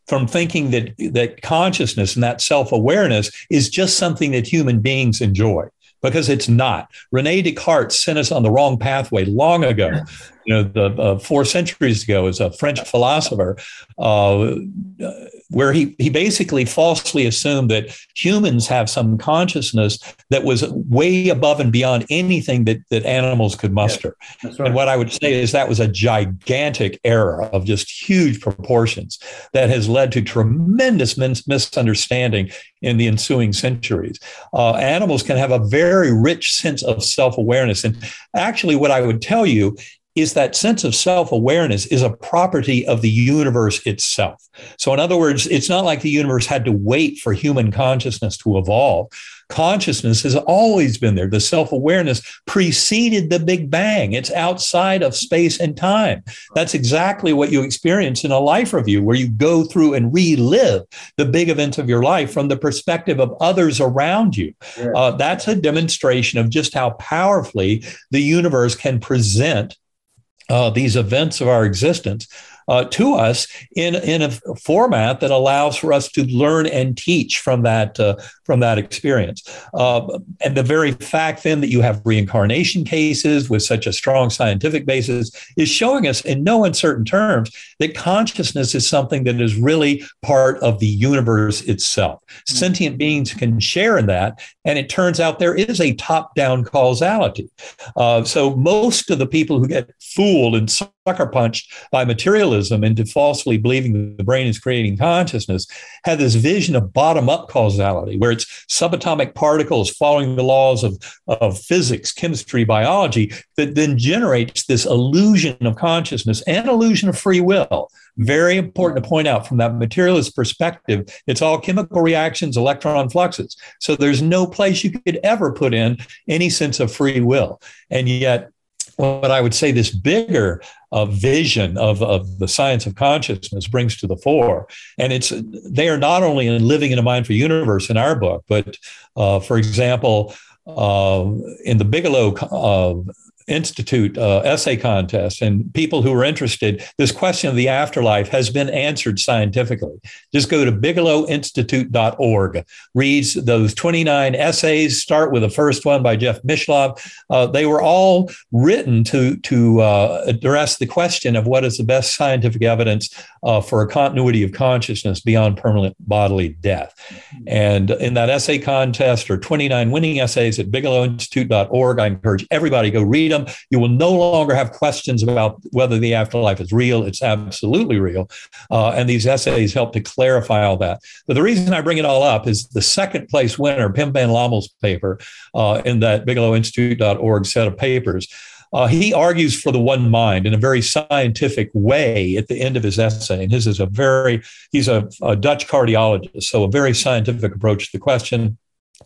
from thinking that, that consciousness and that self-awareness is just something that human beings enjoy, because it's not. Rene Descartes sent us on the wrong pathway long ago. You know, the uh, four centuries ago, as a French philosopher, uh, where he he basically falsely assumed that humans have some consciousness that was way above and beyond anything that that animals could muster. Yeah, that's right. And what I would say is that was a gigantic error of just huge proportions that has led to tremendous mis- misunderstanding in the ensuing centuries. Uh, animals can have a very rich sense of self-awareness. And actually, what I would tell you is that sense of self-awareness is a property of the universe itself. So in other words, it's not like the universe had to wait for human consciousness to evolve. Consciousness has always been there. The self-awareness preceded the Big Bang. It's outside of space and time. That's exactly what you experience in a life review, where you go through and relive the big events of your life from the perspective of others around you. Yeah. Uh, that's a demonstration of just how powerfully the universe can present Uh, these events of our existence uh, to us in, in a format that allows for us to learn and teach from that uh, from that experience. Uh, and the very fact then that you have reincarnation cases with such a strong scientific basis is showing us in no uncertain terms that consciousness is something that is really part of the universe itself. Mm-hmm. Sentient beings can share in that. And it turns out there is a top-down causality. Uh, so most of the people who get fooled and sucker punched by materialism into falsely believing that the brain is creating consciousness have this vision of bottom-up causality, where it's subatomic particles following the laws of, of physics, chemistry, biology, that then generates this illusion of consciousness and illusion of free will. Very important to point out from that materialist perspective, it's all chemical reactions, electron fluxes. So there's no place you could ever put in any sense of free will. And yet, what I would say this bigger uh, vision of, of the science of consciousness brings to the fore. And it's they are not only in Living in a Mindful Universe in our book, but uh, for example, uh, in the Bigelow uh, Institute uh, essay contest, and people who are interested, this question of the afterlife has been answered scientifically. Just go to bigelow institute dot org, reads those twenty-nine essays, start with the first one by Jeff Mishlove. Uh, they were all written to, to uh, address the question of what is the best scientific evidence uh, for a continuity of consciousness beyond permanent bodily death. And in that essay contest, or twenty-nine winning essays at bigelow institute dot org, I encourage everybody to go read them. You will no longer have questions about whether the afterlife is real. It's absolutely real. Uh, and these essays help to clarify all that. But the reason I bring it all up is the second place winner, Pim Van Lommel's paper uh, in that bigelow institute dot org set of papers. Uh, he argues for the one mind in a very scientific way at the end of his essay. And his is a very, he's a, a Dutch cardiologist, so a very scientific approach to the question.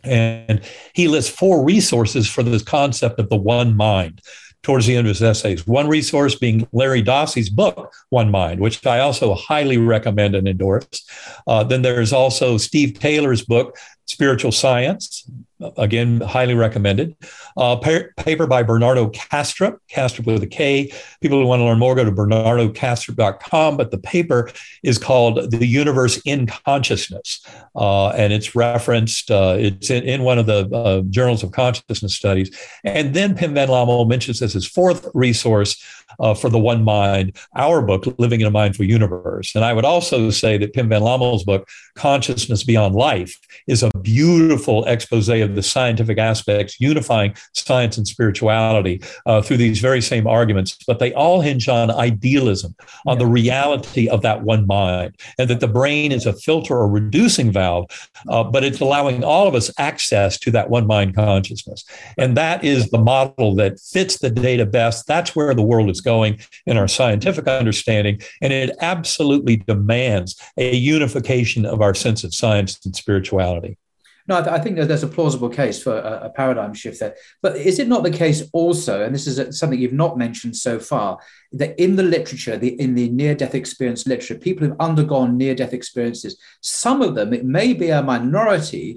And he lists four resources for this concept of the one mind towards the end of his essays. One resource being Larry Dossey's book, One Mind, which I also highly recommend and endorse. Uh, then there's also Steve Taylor's book, Spiritual Science, again, highly recommended. Uh, pa- paper by Bernardo Kastrup, Kastrup with a K. People who want to learn more, go to bernardo kastrup dot com. But the paper is called The Universe in Consciousness. Uh, and it's referenced, uh, it's in, in one of the uh, journals of consciousness studies. And then Pim Van Lommel mentions as his fourth resource uh, for the one mind, our book, Living in a Mindful Universe. And I would also say that Pim Van Lommel's book, Consciousness Beyond Life, is a beautiful expose of the scientific aspects, unifying science and spirituality uh, through these very same arguments, but they all hinge on idealism, on yeah. the reality of that one mind, and that the brain is a filter or reducing valve, uh, but it's allowing all of us access to that one mind consciousness. And that is the model that fits the data best. That's where the world is going in our scientific understanding, and it absolutely demands a unification of our sense of science and spirituality. No, I, th- I think that there's a plausible case for a, a paradigm shift there. But is it not the case also, and this is a, something you've not mentioned so far, that in the literature, the, in the near-death experience literature, people who've undergone near-death experiences, some of them, it may be a minority,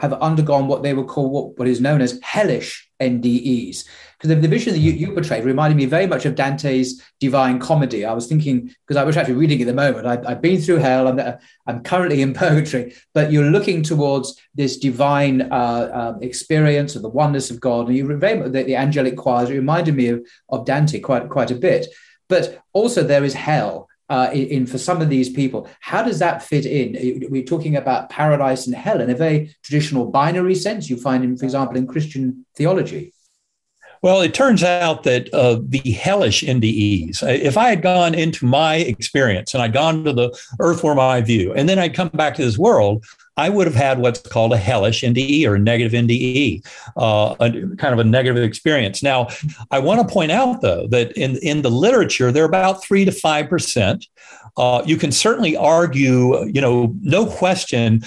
have undergone what they would call what, what is known as hellish N D Es. Because the, the vision that you, you portrayed reminded me very much of Dante's Divine Comedy. I was thinking, because I was actually reading it at the moment, I, I've been through hell, I'm, I'm currently in purgatory, but you're looking towards this divine uh, uh, experience of the oneness of God. And you very much, the, the angelic choirs, it reminded me of, of Dante quite, quite a bit. But also there is hell. Uh, in, in for some of these people, how does that fit in? We're talking about paradise and hell in a very traditional binary sense you find, in, for example, in Christian theology. Well, it turns out that uh, the hellish N D Es, if I had gone into my experience and I'd gone to the earth where my view, and then I'd come back to this world, I would have had what's called a hellish N D E or a negative N D E, uh, a, kind of a negative experience. Now, I want to point out, though, that in, in the literature, they're about three to five percent. Uh, you can certainly argue, you know, no question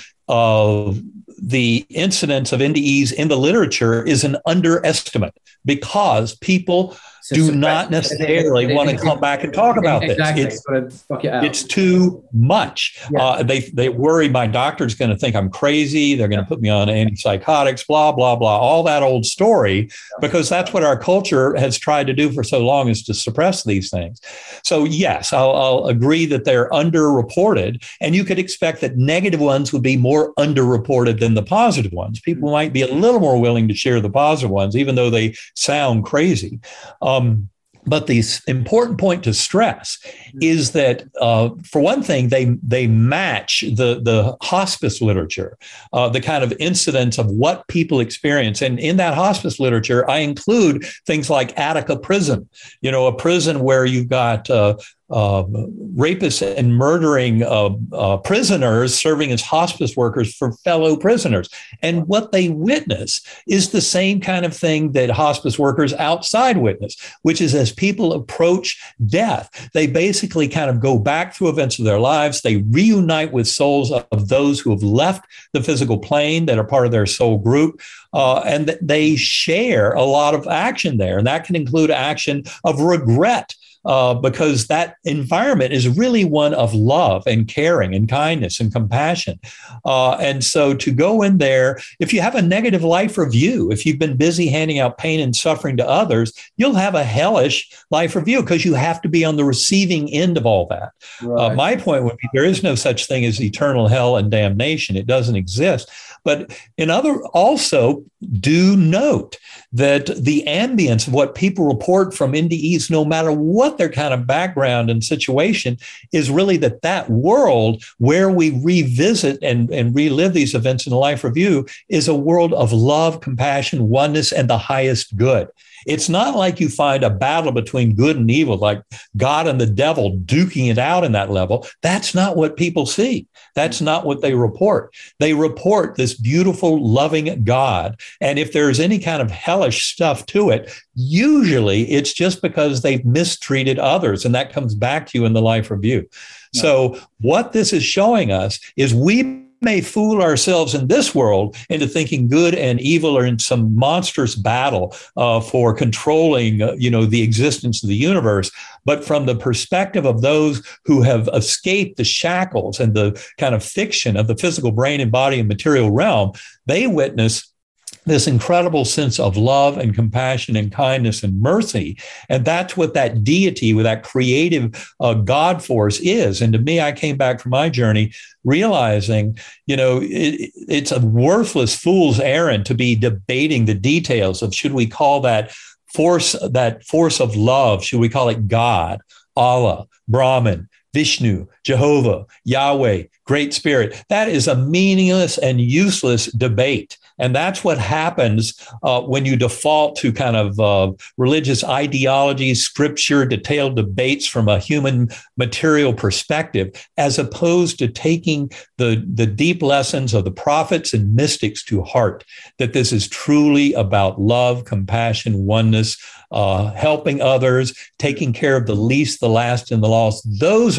of the incidence of N D Es in the literature is an underestimate because people So do not necessarily want to come back and talk about exactly. this. It's, it it's too much. Yeah. Uh, they they worry my doctor's going to think I'm crazy. They're going to put me on antipsychotics, blah, blah, blah, all that old story, because that's what our culture has tried to do for so long, is to suppress these things. So yes, I'll, I'll agree that they're underreported, and you could expect that negative ones would be more underreported than the positive ones. People might be a little more willing to share the positive ones, even though they sound crazy. Um, Um, but the important point to stress is that, uh, for one thing, they they match the, the hospice literature, uh, the kind of incidence of what people experience. And in that hospice literature, I include things like Attica prison, you know, a prison where you've got uh, Uh, rapists and murdering uh, uh, prisoners serving as hospice workers for fellow prisoners. And what they witness is the same kind of thing that hospice workers outside witness, which is as people approach death, they basically kind of go back through events of their lives. They reunite with souls of those who have left the physical plane that are part of their soul group. Uh, and th- they share a lot of action there. And that can include action of regret. Uh, because that environment is really one of love and caring and kindness and compassion. Uh, and so to go in there, if you have a negative life review, if you've been busy handing out pain and suffering to others, you'll have a hellish life review because you have to be on the receiving end of all that. Right. Uh, my point would be there is no such thing as eternal hell and damnation. It doesn't exist. But in other, also do note that the ambience of what people report from N D Es, no matter what their kind of background and situation, is really that that world where we revisit and, and relive these events in the life review is a world of love, compassion, oneness, and the highest good. It's not like you find a battle between good and evil, like God and the devil duking it out in that level. That's not what people see. That's not what they report. They report this beautiful, loving God. And if there's any kind of hellish stuff to it, usually it's just because they've mistreated others. And that comes back to you in the life review. Yeah. So what this is showing us is we may fool ourselves in this world into thinking good and evil are in some monstrous battle uh, for controlling, uh, you know, the existence of the universe. But from the perspective of those who have escaped the shackles and the kind of fiction of the physical brain and body and material realm, they witness this incredible sense of love and compassion and kindness and mercy. And that's what that deity, with that creative uh, God force is. And to me, I came back from my journey realizing, you know, it, it's a worthless fool's errand to be debating the details of, should we call that force, that force of love, should we call it God, Allah, Brahman, Vishnu, Jehovah, Yahweh, Great Spirit? That is a meaningless and useless debate. And that's what happens uh, when you default to kind of uh, religious ideologies, scripture, detailed debates from a human material perspective, as opposed to taking the, the deep lessons of the prophets and mystics to heart, that this is truly about love, compassion, oneness, uh, helping others, taking care of the least, the last, and the lost. Those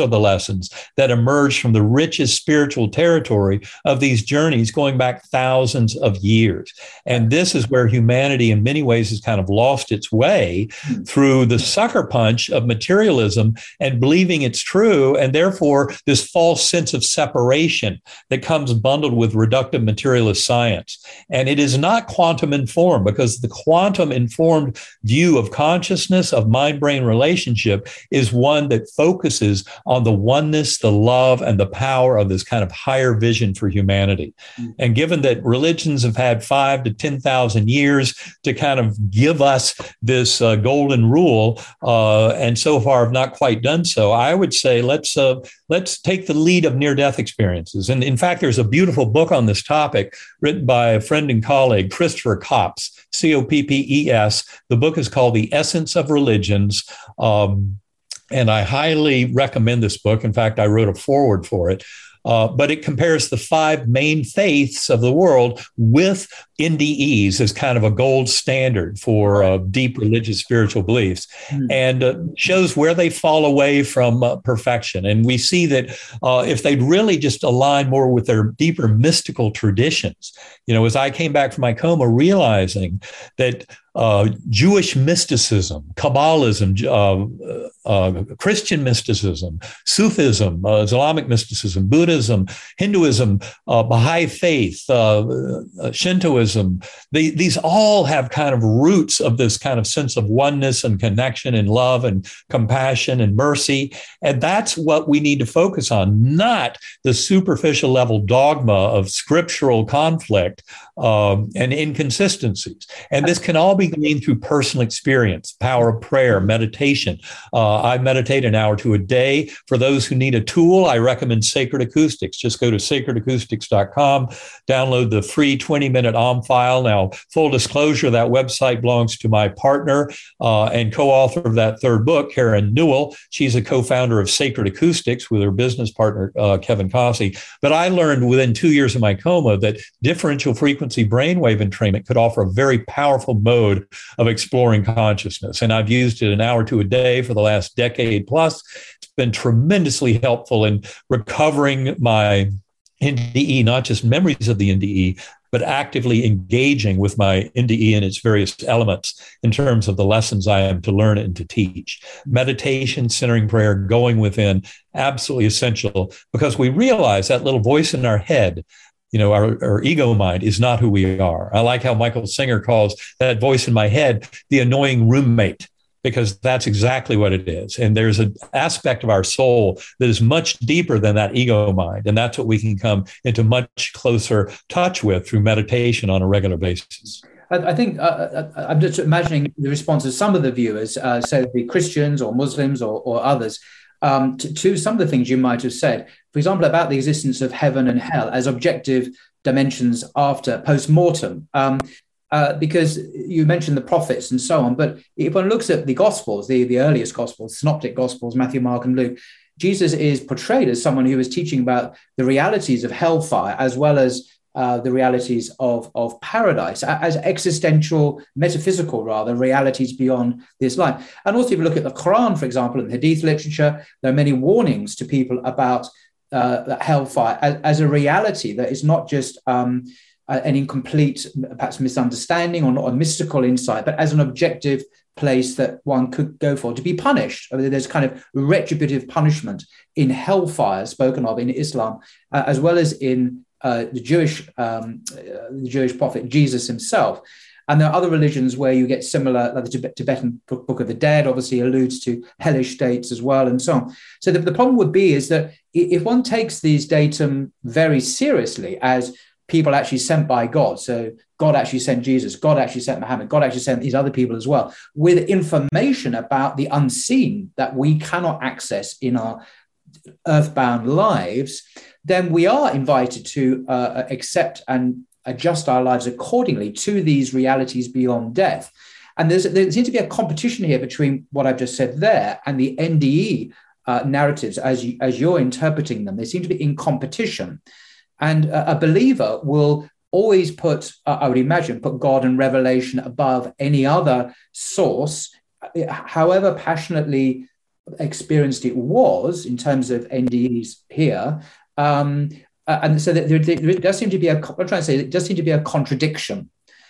are the lessons that emerge from the richest spiritual territory of these journeys going back thousands of years. And this is where humanity in many ways has kind of lost its way through the sucker punch of materialism and believing it's true, and therefore this false sense of separation that comes bundled with reductive materialist science. And it is not quantum informed, because the quantum informed view of consciousness, of mind-brain relationship, is one that focuses on the oneness, the love, and the power of this kind of higher vision for humanity. Mm-hmm. And given that religions have had five to ten thousand years to kind of give us this uh, golden rule, uh, and so far have not quite done so, I would say let's uh, let's take the lead of near-death experiences. And in fact, there's a beautiful book on this topic written by a friend and colleague, Christopher Copps, C O P P E S. The book is called The Essence of Religions. Um, and I highly recommend this book. In fact, I wrote a foreword for it. Uh, but it compares the five main faiths of the world with N D Es as kind of a gold standard for uh, deep religious spiritual beliefs, mm. and uh, shows where they fall away from uh, perfection. And we see that uh, if they'd really just align more with their deeper mystical traditions, you know, as I came back from my coma, realizing that Uh, Jewish mysticism, Kabbalism, uh, uh, Christian mysticism, Sufism, uh, Islamic mysticism, Buddhism, Hinduism, uh, Baha'i faith, uh, uh, Shintoism, they, these all have kind of roots of this kind of sense of oneness and connection and love and compassion and mercy. And that's what we need to focus on, not the superficial level dogma of scriptural conflict um, and inconsistencies. And this can all be gleaned through personal experience, power of prayer, meditation. Uh, I meditate an hour or two a day. For those who need a tool, I recommend Sacred Acoustics. Just go to sacred acoustics dot com, download the free twenty minute O M file. Now, full disclosure, that website belongs to my partner uh, and co-author of that third book, Karen Newell. She's a co-founder of Sacred Acoustics with her business partner, uh, Kevin Cossey. But I learned within two years of my coma that differential frequency brainwave entrainment could offer a very powerful mode of exploring consciousness. And I've used it an hour to a day for the last decade plus. It's been tremendously helpful in recovering my N D E, not just memories of the N D E, but actively engaging with my N D E and its various elements in terms of the lessons I am to learn and to teach. Meditation, centering prayer, going within, absolutely essential, because we realize that little voice in our head, you know, our, our ego mind is not who we are. I like how Michael Singer calls that voice in my head the annoying roommate, because that's exactly what it is. And there's an aspect of our soul that is much deeper than that ego mind. And that's what we can come into much closer touch with through meditation on a regular basis. I think uh, I'm just imagining the response of some of the viewers, uh, say the Christians or Muslims or, or others, Um, to, to some of the things you might have said, for example, about the existence of heaven and hell as objective dimensions after post-mortem, um, uh, because you mentioned the prophets and so on. But if one looks at the Gospels, the, the earliest Gospels, Synoptic Gospels, Matthew, Mark, and Luke, Jesus is portrayed as someone who is teaching about the realities of hellfire as well as Uh, the realities of, of paradise as existential, metaphysical, rather, realities beyond this life. And also, if you look at the Quran, for example, in Hadith literature, there are many warnings to people about uh, hellfire as, as a reality that is not just um, an incomplete, perhaps misunderstanding or not a mystical insight, but as an objective place that one could go for to be punished. I mean, there's kind of retributive punishment in hellfire spoken of in Islam, uh, as well as in Uh, the Jewish um, uh, the Jewish prophet Jesus himself. And there are other religions where you get similar, like the Tibetan Book of the Dead obviously alludes to hellish states as well, and so on. So the, the problem would be is that if one takes these datum very seriously as people actually sent by God, so God actually sent Jesus, God actually sent Muhammad, God actually sent these other people as well, with information about the unseen that we cannot access in our earthbound lives, then we are invited to uh, accept and adjust our lives accordingly to these realities beyond death. And there's, there seems to be a competition here between what I've just said there and the N D E uh, narratives as, you, as you're interpreting them. They seem to be in competition. And uh, a believer will always put, uh, I would imagine, put God and revelation above any other source, however passionately experienced it was in terms of N D Es here. Um, and so there, there, there does seem to be a, I'm trying to say, it does seem to be a contradiction.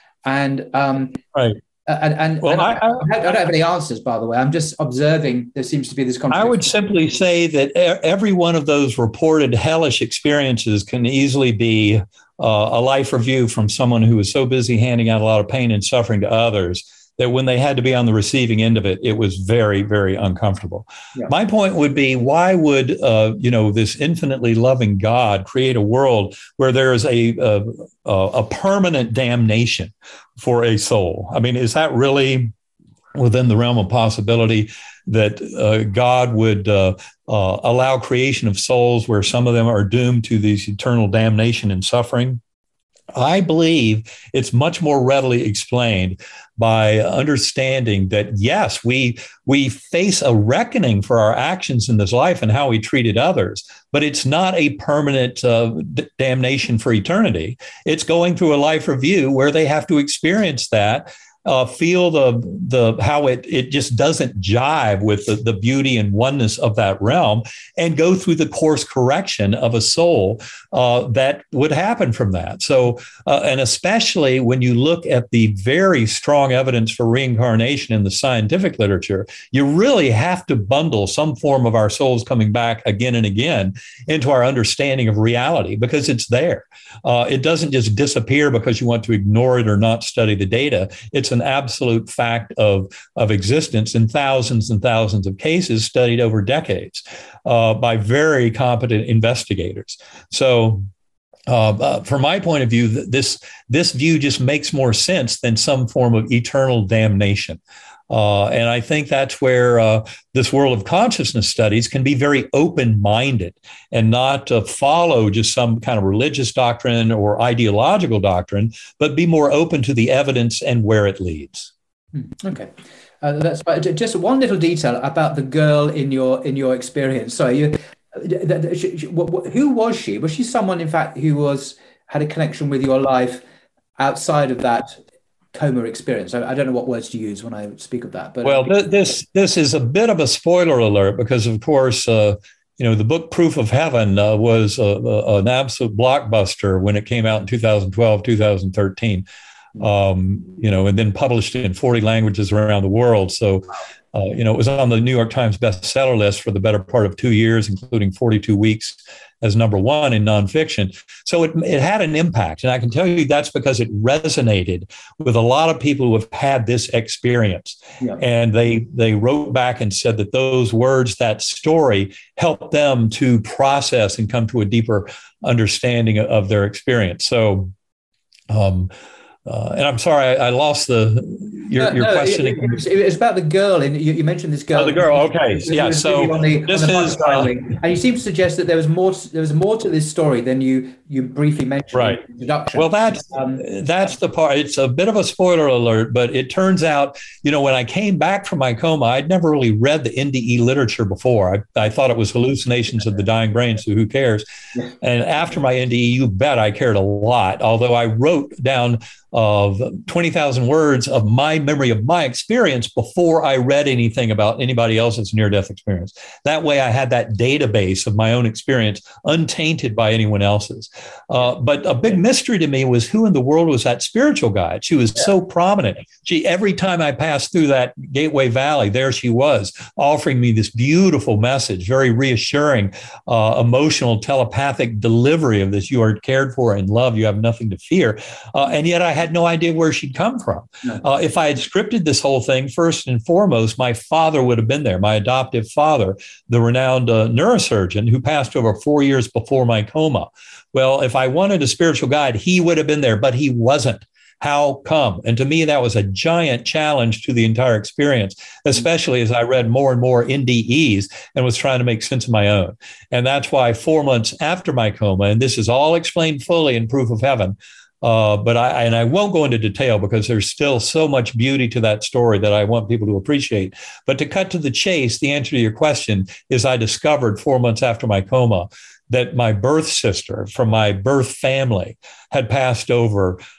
And um, right. And, and, well, and I, I, I don't have any answers, by the way. I'm just observing there seems to be this contradiction. I would simply say that every one of those reported hellish experiences can easily be uh, a life review from someone who was so busy handing out a lot of pain and suffering to others that when they had to be on the receiving end of it, it was very, very uncomfortable. Yeah. My point would be, why would, uh, you know, this infinitely loving God create a world where there is a, a, a permanent damnation for a soul? I mean, is that really within the realm of possibility that uh, God would uh, uh, allow creation of souls where some of them are doomed to these eternal damnation and suffering? I believe it's much more readily explained by understanding that, yes, we we face a reckoning for our actions in this life and how we treated others, but it's not a permanent uh, d- damnation for eternity. It's going through a life review where they have to experience that, uh, feel the the how it it just doesn't jive with the, the beauty and oneness of that realm, and go through the course correction of a soul uh, that would happen from that. So, uh, and especially when you look at the very strong evidence for reincarnation in the scientific literature, you really have to bundle some form of our souls coming back again and again into our understanding of reality, because it's there. Uh, it doesn't just disappear because you want to ignore it or not study the data. It's an absolute fact of, of existence in thousands and thousands of cases studied over decades uh, by very competent investigators. So uh, uh, from my point of view, this, this view just makes more sense than some form of eternal damnation. Uh, and I think that's where uh, this world of consciousness studies can be very open-minded and not uh, follow just some kind of religious doctrine or ideological doctrine, but be more open to the evidence and where it leads. Okay. Uh, that's right. Just one little detail about the girl in your in your experience. So you, who was she? Was she someone, in fact, who was had a connection with your life outside of that coma experience? I, I don't know what words to use when I speak of that. But well, th- this this is a bit of a spoiler alert, because, of course, uh, you know, the book Proof of Heaven uh, was a, a, an absolute blockbuster when it came out in two thousand twelve, two thousand thirteen, um, you know, and then published in forty languages around the world. So, uh, you know, it was on the New York Times bestseller list for the better part of two years, including forty-two weeks as number one in nonfiction. So it, it had an impact. And I can tell you that's because it resonated with a lot of people who have had this experience. Yeah. And they they wrote back and said that those words, that story, helped them to process and come to a deeper understanding of their experience. So, um, Uh, and I'm sorry, I, I lost the your, no, your no, question. It, it, was, it was about the girl, and you, you mentioned this girl. Oh, the girl. Okay, yeah. So on the, this on the is, uh, and you seem to suggest that there was more. There was more to this story than you you briefly mentioned. Right. In the introduction. Well, that's um, that's the part. It's a bit of a spoiler alert, but it turns out, you know, when I came back from my coma, I'd never really read the N D E literature before. I, I thought it was hallucinations of the dying brain, so who cares? Yeah. And after my N D E, you bet I cared a lot. Although I wrote down of twenty thousand words of my memory of my experience before I read anything about anybody else's near-death experience. That way I had that database of my own experience untainted by anyone else's. Uh, but a big mystery to me was who in the world was that spiritual guide? She was yeah. so prominent. She, every time I passed through that Gateway Valley, there she was, offering me this beautiful message, very reassuring, uh, emotional, telepathic delivery of this. You are cared for and loved. You have nothing to fear. Uh, and yet I had no idea where she'd come from. No. Uh, if I had scripted this whole thing, first and foremost, my father would have been there, my adoptive father, the renowned uh, neurosurgeon who passed over four years before my coma. Well, if I wanted a spiritual guide, he would have been there, but he wasn't. How come? And to me, that was a giant challenge to the entire experience, especially as I read more and more N D Es and was trying to make sense of my own. And that's why four months after my coma, and this is all explained fully in Proof of Heaven, Uh, but I, and I won't go into detail because there's still so much beauty to that story that I want people to appreciate. But to cut to the chase, the answer to your question is I discovered four months after my coma that my birth sister from my birth family had passed over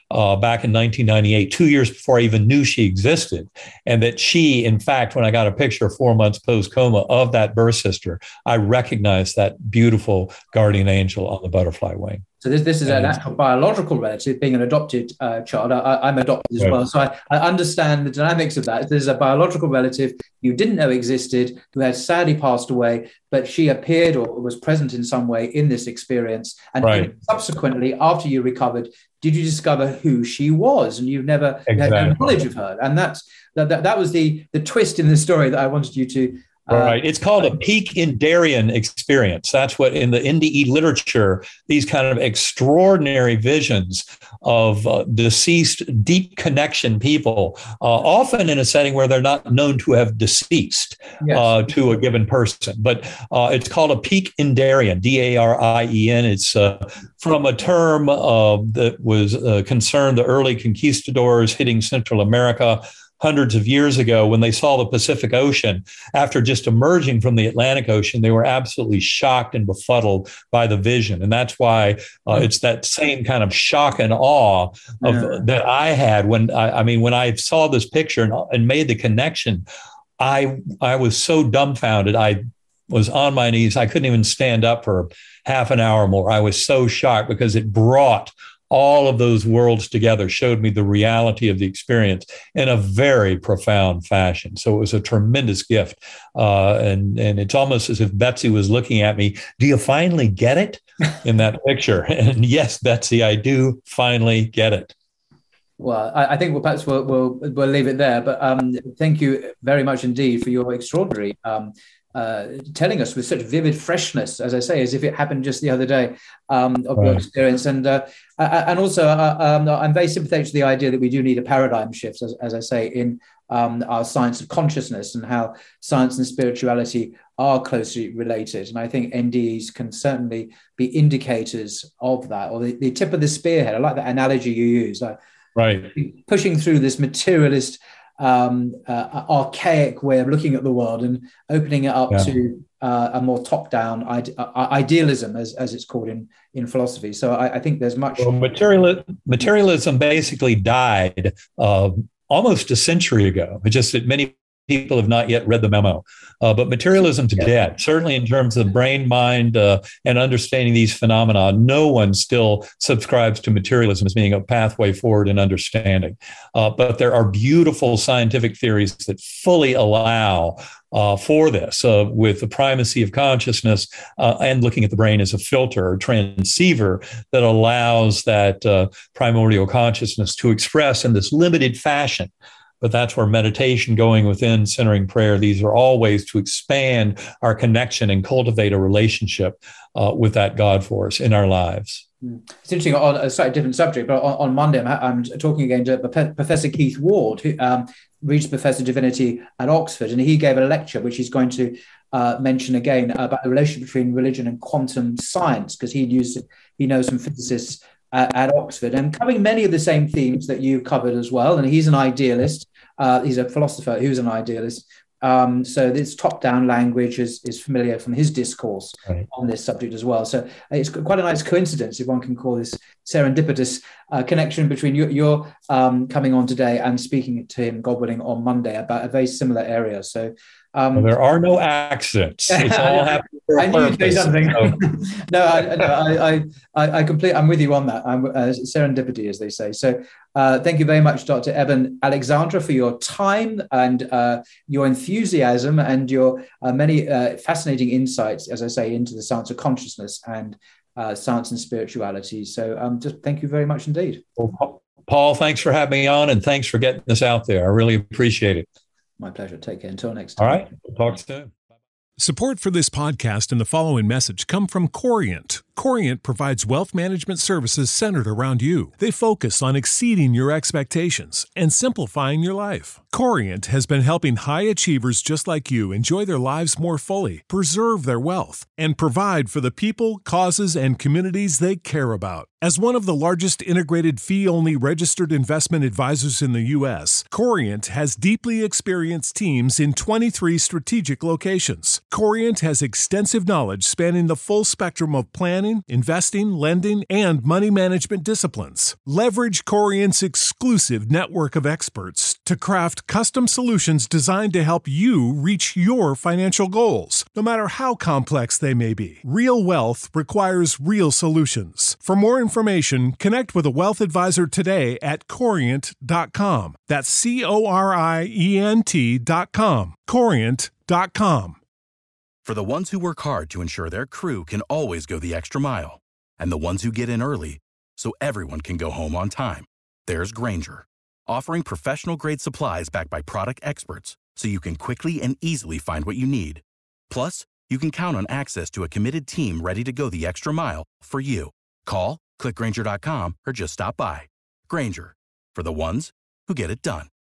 uh, back in nineteen ninety-eight, two years before I even knew she existed. And that she, in fact, when I got a picture four months post-coma of that birth sister, I recognized that beautiful guardian angel on the butterfly wing. So this, this is an actual biological relative, being an adopted uh, child. I, I'm adopted as right. well. So I, I understand the dynamics of that. There's a biological relative you didn't know existed, who had sadly passed away, but she appeared or was present in some way in this experience. And right. subsequently, after you recovered, did you discover who she was? And you've never exactly. had no knowledge of her. And that's, that, that, that was the, the twist in the story that I wanted you to Uh, right. It's called a Peic-Indarian experience. That's what in the N D E literature, these kind of extraordinary visions of uh, deceased, deep connection people, uh, often in a setting where they're not known to have deceased yes. uh, to a given person. But uh, it's called a Peic-Indarian, D A R I E N. It's uh, from a term uh, that was uh, concerned the early conquistadors hitting Central America hundreds of years ago, when they saw the Pacific Ocean. After just emerging from the Atlantic Ocean, they were absolutely shocked and befuddled by the vision. And that's why uh, it's that same kind of shock and awe of yeah. that I had when I, I mean, when I saw this picture and, and made the connection, I I was so dumbfounded. I was on my knees. I couldn't even stand up for half an hour more. I was so shocked because it brought all of those worlds together, showed me the reality of the experience in a very profound fashion. So it was a tremendous gift. Uh, and, and it's almost as if Betsy was looking at me. Do you finally get it in that picture? And yes, Betsy, I do finally get it. Well, I, I think we'll, perhaps we'll, we'll, we'll leave it there. But um, thank you very much indeed for your extraordinary um, Uh, telling us with such vivid freshness, as I say, as if it happened just the other day, um, of right. your experience. And uh, and also, uh, um, I'm very sympathetic to the idea that we do need a paradigm shift, as, as I say, in um, our science of consciousness and how science and spirituality are closely related. And I think N D Es can certainly be indicators of that, or the, the tip of the spearhead. I like that analogy you use. Like, right. Pushing through this materialist, um uh, archaic way of looking at the world and opening it up yeah. to uh, a more top-down ide- uh, idealism, as, as it's called in in philosophy. So I, I think there's much well, material materialism basically died uh, almost a century ago. It's just that many people have not yet read the memo. Uh, but materialism's yeah. dead, certainly in terms of brain, mind, uh, and understanding these phenomena. No one still subscribes to materialism as being a pathway forward in understanding. Uh, but there are beautiful scientific theories that fully allow uh, for this, uh, with the primacy of consciousness uh, and looking at the brain as a filter or transceiver that allows that uh, primordial consciousness to express in this limited fashion. But that's where meditation, going within, centering prayer, these are all ways to expand our connection and cultivate a relationship uh, with that God force in our lives. It's interesting, on a slightly different subject, but on, on Monday, I'm, I'm talking again to Professor Keith Ward, who um, Regis Professor of Divinity at Oxford, and he gave a lecture which he's going to uh, mention again about the relationship between religion and quantum science, because he used he knows some physicists At, at Oxford, and covering many of the same themes that you covered as well. And he's an idealist. Uh, he's a philosopher who's an idealist. Um, so this top-down language is, is familiar from his discourse right. on this subject as well. So it's quite a nice coincidence, if one can call this serendipitous uh, connection between your, your um, coming on today and speaking to him, God willing, on Monday about a very similar area. So Um, well, there are no accidents. It's all happening for a I knew you'd say something. So. no, I, no, I, I, I, I complete. I'm with you on that. I'm uh, serendipity, as they say. So, uh, thank you very much, Doctor Eben Alexandra, for your time and uh, your enthusiasm and your uh, many uh, fascinating insights, as I say, into the science of consciousness and uh, science and spirituality. So, um, just thank you very much indeed. Well, Paul, thanks for having me on, and thanks for getting this out there. I really appreciate it. My pleasure. Take care. Until next time. All right. We'll talk soon. Support for this podcast and the following message come from Corient. Corient provides wealth management services centered around you. They focus on exceeding your expectations and simplifying your life. Corient has been helping high achievers just like you enjoy their lives more fully, preserve their wealth, and provide for the people, causes, and communities they care about. As one of the largest integrated fee-only registered investment advisors in the U S, Corient has deeply experienced teams in twenty-three strategic locations. Corient has extensive knowledge spanning the full spectrum of planning, investing, lending, and money management disciplines. Leverage Corient's exclusive network of experts to craft custom solutions designed to help you reach your financial goals, no matter how complex they may be. Real wealth requires real solutions. For more information, connect with a wealth advisor today at corient dot com. That's C O R I E N T dot com. corient dot com. For the ones who work hard to ensure their crew can always go the extra mile, and the ones who get in early so everyone can go home on time, there's Grainger, offering professional-grade supplies backed by product experts so you can quickly and easily find what you need. Plus, you can count on access to a committed team ready to go the extra mile for you. Call, click Grainger dot com, or just stop by. Grainger, for the ones who get it done.